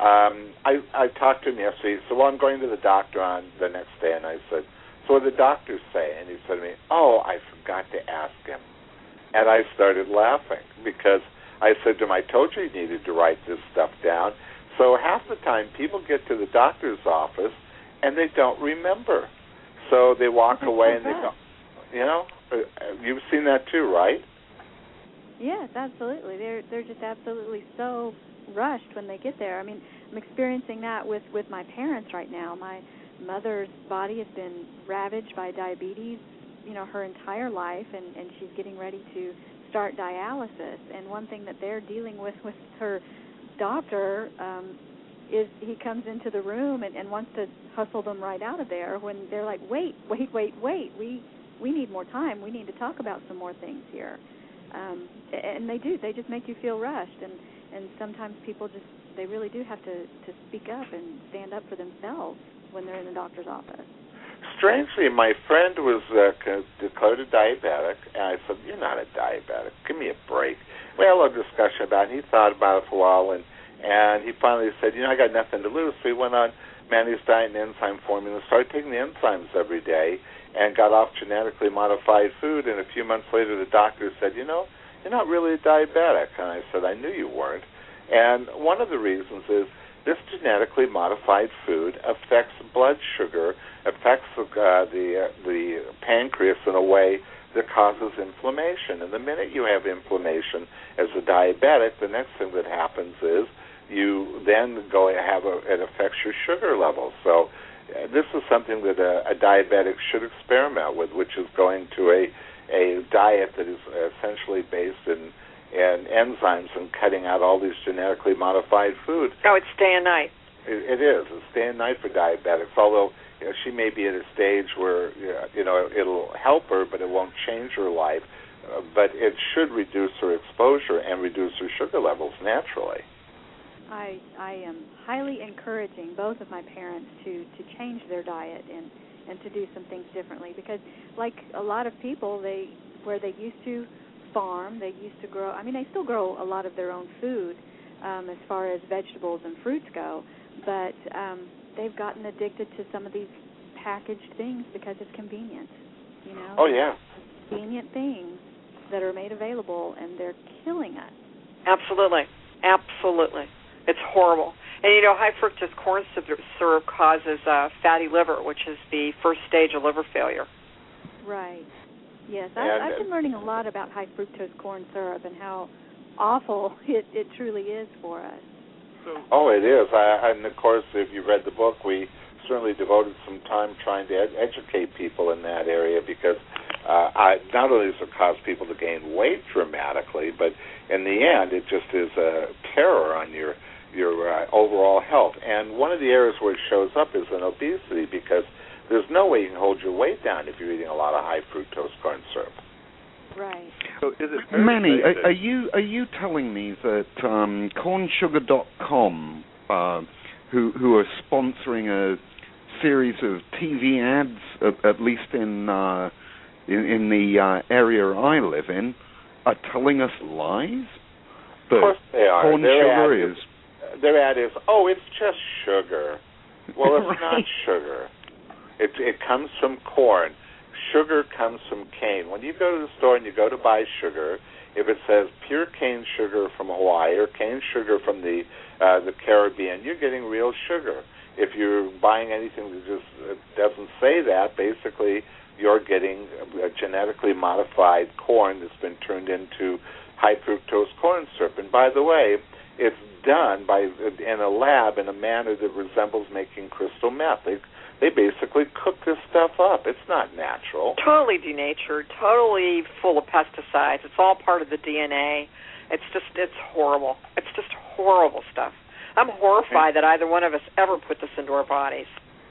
I talked to him yesterday. So I'm going to the doctor on the next day, and I said, so what did the doctor say? And he said to me, I forgot to ask him. And I started laughing, because I said to him, I told you needed to write this stuff down. So half the time people get to the doctor's office and they don't remember. So they walk away and they go, you've seen that too, right? Yes, absolutely. They're just absolutely so rushed when they get there. I mean, I'm experiencing that with my parents right now. My mother's body has been ravaged by diabetes, her entire life, and she's getting ready to start dialysis. And one thing that they're dealing with her doctor is he comes into the room and wants to hustle them right out of there when they're like, wait, we need more time. We need to talk about some more things here. And they do. They just make you feel rushed. And sometimes people they really do have to speak up and stand up for themselves when they're in the doctor's office. Strangely, my friend was declared a diabetic, and I said, you're not a diabetic. Give me a break. We had a little discussion about it, and he thought about it for a while, and And he finally said, I got nothing to lose. So he went on Manny's Diet and Enzyme Formula, started taking the enzymes every day, and got off genetically modified food. And a few months later, the doctor said, you're not really a diabetic. And I said, I knew you weren't. And one of the reasons is this genetically modified food affects blood sugar, affects the pancreas in a way that causes inflammation. And the minute you have inflammation as a diabetic, the next thing that happens is you then it affects your sugar levels. So this is something that a diabetic should experiment with, which is going to a diet that is essentially based in enzymes and cutting out all these genetically modified foods. Oh, it's day and night. It is. It's day and night for diabetics, although she may be at a stage where it'll help her, but it won't change her life. But it should reduce her exposure and reduce her sugar levels naturally. I am highly encouraging both of my parents to change their diet and to do some things differently, because like a lot of people, where they used to farm, they used to grow, they still grow a lot of their own food as far as vegetables and fruits go, but they've gotten addicted to some of these packaged things because it's convenient, Oh, yeah. Convenient things that are made available, and they're killing us. Absolutely. It's horrible. And, high fructose corn syrup causes fatty liver, which is the first stage of liver failure. Right. Yes, I've been learning a lot about high fructose corn syrup and how awful it truly is for us. Oh, it is. And, of course, if you read the book, we certainly devoted some time trying to educate people in that area, because not only does it cause people to gain weight dramatically, but in the end, it just is a terror on your overall health. And one of the areas where it shows up is in obesity, because there's no way you can hold your weight down if you're eating a lot of high fructose corn syrup. Right. So is it Manny, are you telling me that cornsugar.com, who are sponsoring a series of TV ads, at least in the area I live in, are telling us lies? That of course they are. Corn sugar is... Their ad is, it's just sugar. Well, it's right. not sugar. It comes from corn. Sugar comes from cane. When you go to the store and you go to buy sugar, if it says pure cane sugar from Hawaii or cane sugar from the Caribbean, you're getting real sugar. If you're buying anything that just doesn't say that, basically you're getting a genetically modified corn that's been turned into high fructose corn syrup. And by the way, it's done in a lab in a manner that resembles making crystal meth. They basically cook this stuff up. It's not natural. Totally denatured, totally full of pesticides. It's all part of the DNA. It's horrible. It's just horrible stuff. I'm horrified that either one of us ever put this into our bodies.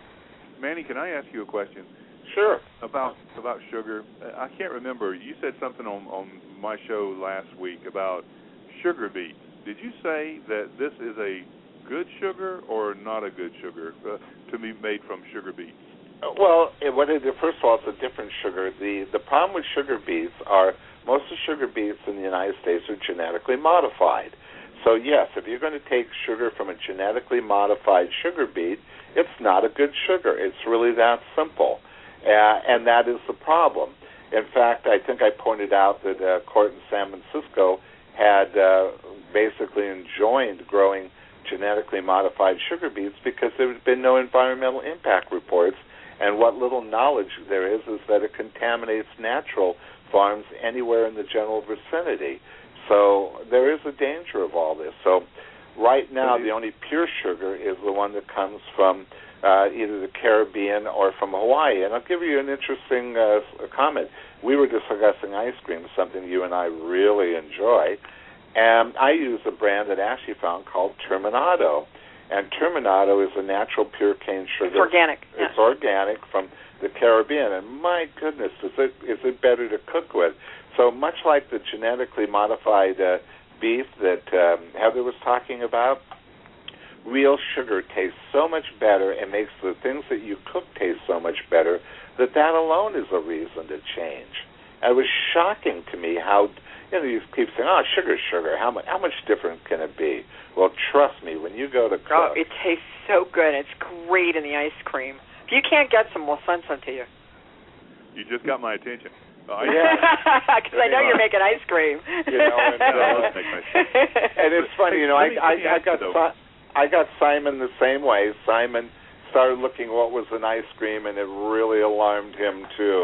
Manny, can I ask you a question? Sure. About sugar. I can't remember. You said something on my show last week about sugar beets. Did you say that this is a good sugar or not a good sugar to be made from sugar beets? Well, first of all, it's a different sugar. The problem with sugar beets are most of the sugar beets in the United States are genetically modified. So, yes, if you're going to take sugar from a genetically modified sugar beet, it's not a good sugar. It's really that simple. And that is the problem. In fact, I think I pointed out that a court in San Francisco had basically enjoined growing genetically modified sugar beets because there has been no environmental impact reports, and what little knowledge there is that it contaminates natural farms anywhere in the general vicinity. So there is a danger of all this. So right now the only pure sugar is the one that comes from either the Caribbean or from Hawaii. And I'll give you an interesting comment. We were discussing ice cream, something you and I really enjoy, and I use a brand that Ashley found called Terminato. And Terminato is a natural pure cane sugar. It's organic. It's organic from the Caribbean. And my goodness, is it better to cook with? So much like the genetically modified beef that Heather was talking about, real sugar tastes so much better and makes the things that you cook taste so much better that alone is a reason to change. It was shocking to me how you keep saying, "Oh, sugar. How much different can it be?" Well, trust me, when you go to cook, it tastes so good. It's great in the ice cream. If you can't get some, we'll send some to you. You just got my attention. Yeah, because I know you're making ice cream. And it's funny, I got Simon the same way. Simon started looking what was an ice cream, and it really alarmed him too.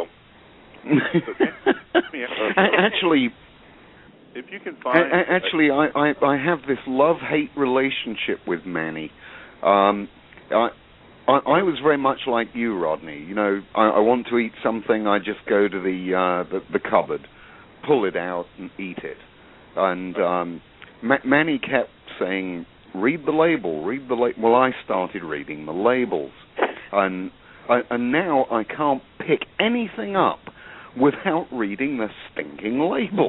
Actually, if you can find, I have this love-hate relationship with Manny. I was very much like you, Rodney. I want to eat something, I just go to the cupboard, pull it out, and eat it. And Manny kept saying, read the label. Well, I started reading the labels. And now I can't pick anything up without reading the stinking label.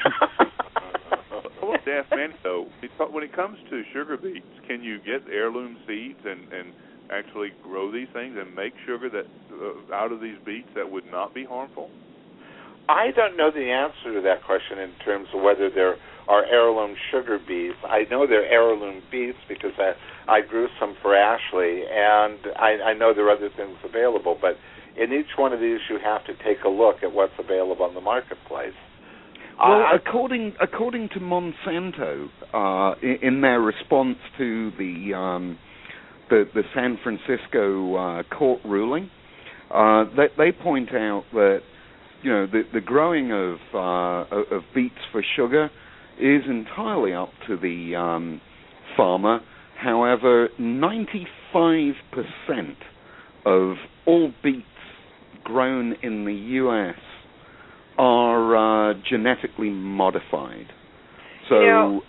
I want to ask Manny, though, when it comes to sugar beets, can you get heirloom seeds and actually grow these things and make sugar that out of these beets that would not be harmful? I don't know the answer to that question in terms of whether there are heirloom sugar beets. I know they're heirloom beets because I grew some for Ashley, and I know there are other things available, but in each one of these you have to take a look at what's available on the marketplace. Well, according to Monsanto, in their response to the San Francisco court ruling, they point out that the growing of beets for sugar is entirely up to the farmer. However, 95% of all beets grown in the U.S. are genetically modified. So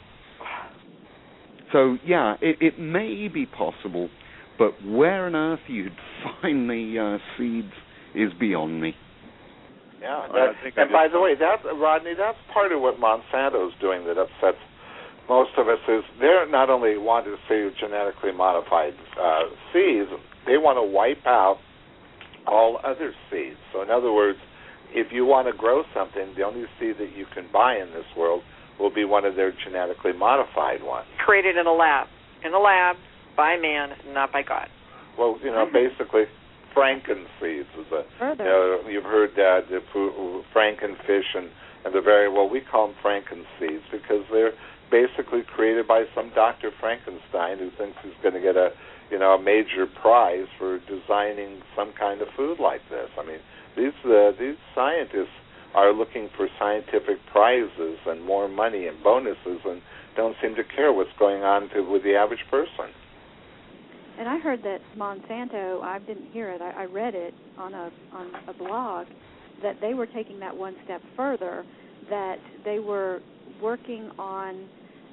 yeah, it may be possible, but where on earth you'd find the seeds is beyond me. Yeah, and by the way, Rodney, that's part of what Monsanto's doing that upsets most of us. Is they're not only want to see genetically modified seeds, they want to wipe out all other seeds. So in other words, if you want to grow something, the only seed that you can buy in this world will be one of their genetically modified ones. Created in a lab. In a lab, by man, not by God. Well, basically, frankenseeds is you've heard the frankenfish and the we call them frankenseeds because they're basically created by some Dr. Frankenstein who thinks he's going to get a major prize for designing some kind of food like this. I mean, these scientists are looking for scientific prizes and more money and bonuses and don't seem to care what's going on with the average person. And I heard that Monsanto, I didn't hear it, I read it on a blog, that they were taking that one step further, that they were working on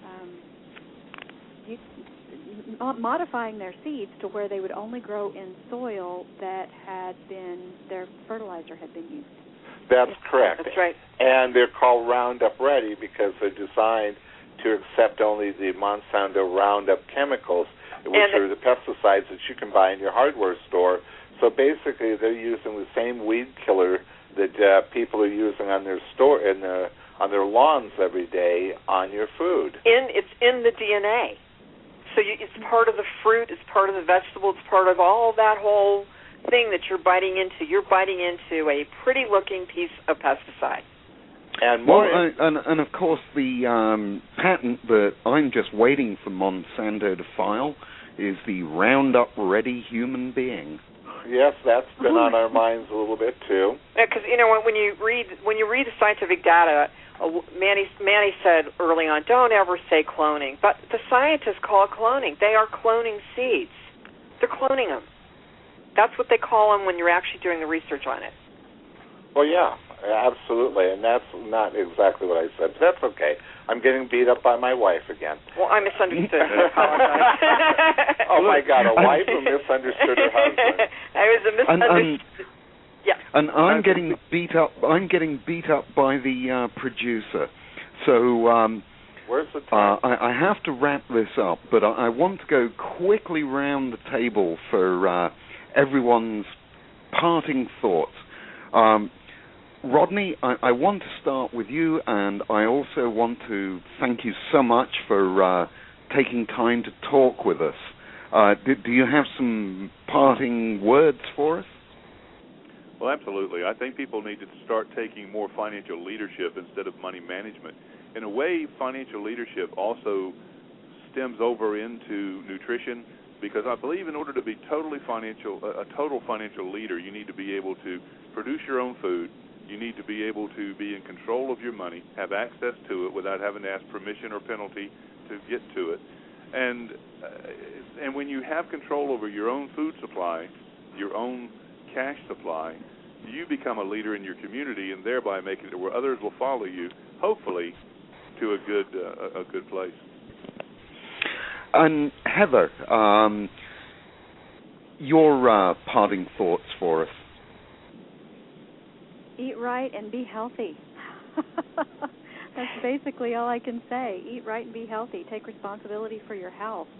modifying their seeds to where they would only grow in soil that their fertilizer had been used. That's correct. That's right. And they're called Roundup Ready because they're designed to accept only the Monsanto Roundup chemicals, which are the pesticides that you can buy in your hardware store. So basically, they're using the same weed killer that people are using on their on their lawns every day on your food. It's in the DNA. So it's part of the fruit, it's part of the vegetable, it's part of all that whole thing that you're biting into. You're biting into a pretty-looking piece of pesticide. And more, and of course, the patent that I'm just waiting for Monsanto to file is the Roundup Ready human being. Yes, that's been on our minds a little bit too. Yeah, because when you read the scientific data, Manny said early on, don't ever say cloning, but the scientists call it cloning. They are cloning seeds. They're cloning them. That's what they call them when you're actually doing the research on it. Well, yeah, absolutely, and that's not exactly what I said, but that's okay. I'm getting beat up by my wife again. Well, I misunderstood. I apologize. Oh, my God, a wife who misunderstood her husband. I was a misunderstood. Yeah. And I'm getting beat up. I'm getting beat up by the producer. So where's the time? I have to wrap this up, but I want to go quickly round the table for everyone's parting thoughts. Rodney, I want to start with you, and I also want to thank you so much for taking time to talk with us. Do you have some parting words for us? Well, absolutely. I think people need to start taking more financial leadership instead of money management. In a way, financial leadership also stems over into nutrition, because I believe in order to be a total financial leader, you need to be able to produce your own food. You need to be able to be in control of your money, have access to it without having to ask permission or penalty to get to it. And when you have control over your own food supply, your own cash supply, you become a leader in your community, and thereby making it where others will follow you, hopefully, to a good place. And Heather, your parting thoughts for us. Eat right and be healthy. That's basically all I can say. Eat right and be healthy. Take responsibility for your health.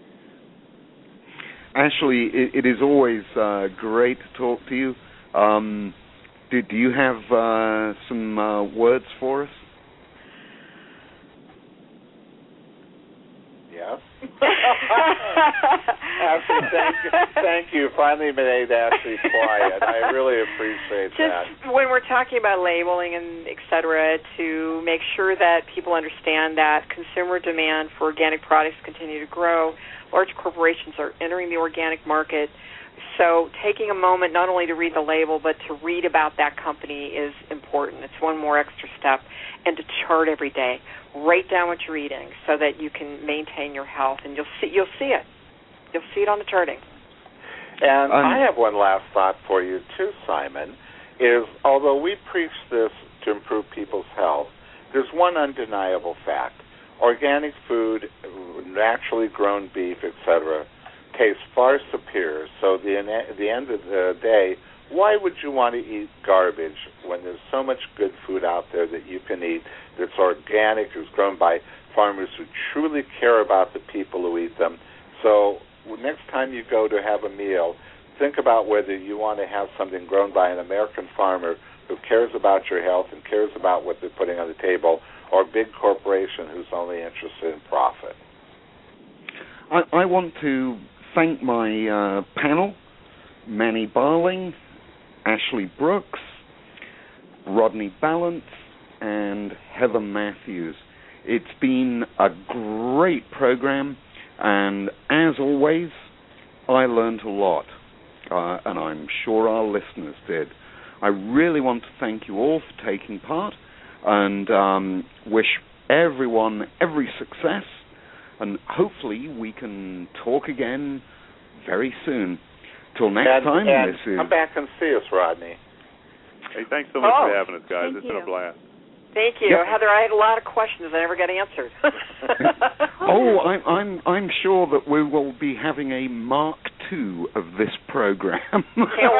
Ashley, it is always great to talk to you. Do you have some words for us? Yes. Ashley, thank you. Finally made Ashley quiet. I really appreciate that. Just when we're talking about labeling and et cetera, to make sure that people understand that consumer demand for organic products continue to grow. Large corporations are entering the organic market. So taking a moment not only to read the label but to read about that company is important. It's one more extra step. And to chart every day. Write down what you're eating so that you can maintain your health, and you'll see it. You'll see it on the charting. And I have one last thought for you too, Simon, is although we preach this to improve people's health, there's one undeniable fact. Organic food, naturally grown beef, etc., tastes far superior. So at the end of the day, why would you want to eat garbage when there's so much good food out there that you can eat that's organic, is grown by farmers who truly care about the people who eat them? So next time you go to have a meal, think about whether you want to have something grown by an American farmer who cares about your health and cares about what they're putting on the table, or a big corporation who's only interested in profit. I want to thank my panel, Manny Barling, Ashley Brooks, Rodney Balance, and Heather Matthews. It's been a great program, and as always, I learned a lot, and I'm sure our listeners did. I really want to thank you all for taking part, and wish everyone every success, and hopefully we can talk again very soon. Till next time, and this is... Come back and see us, Rodney. Hey, thanks so much for having us, guys. It's been a blast. Thank you. Yep. Heather, I had a lot of questions I never got answered. I'm sure that we will be having a Mark II of this program. Can't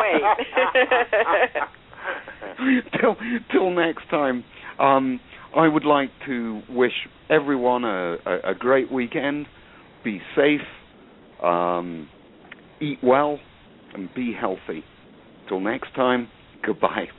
wait. Till next time. I would like to wish everyone a great weekend. Be safe, eat well, and be healthy. Till next time, goodbye.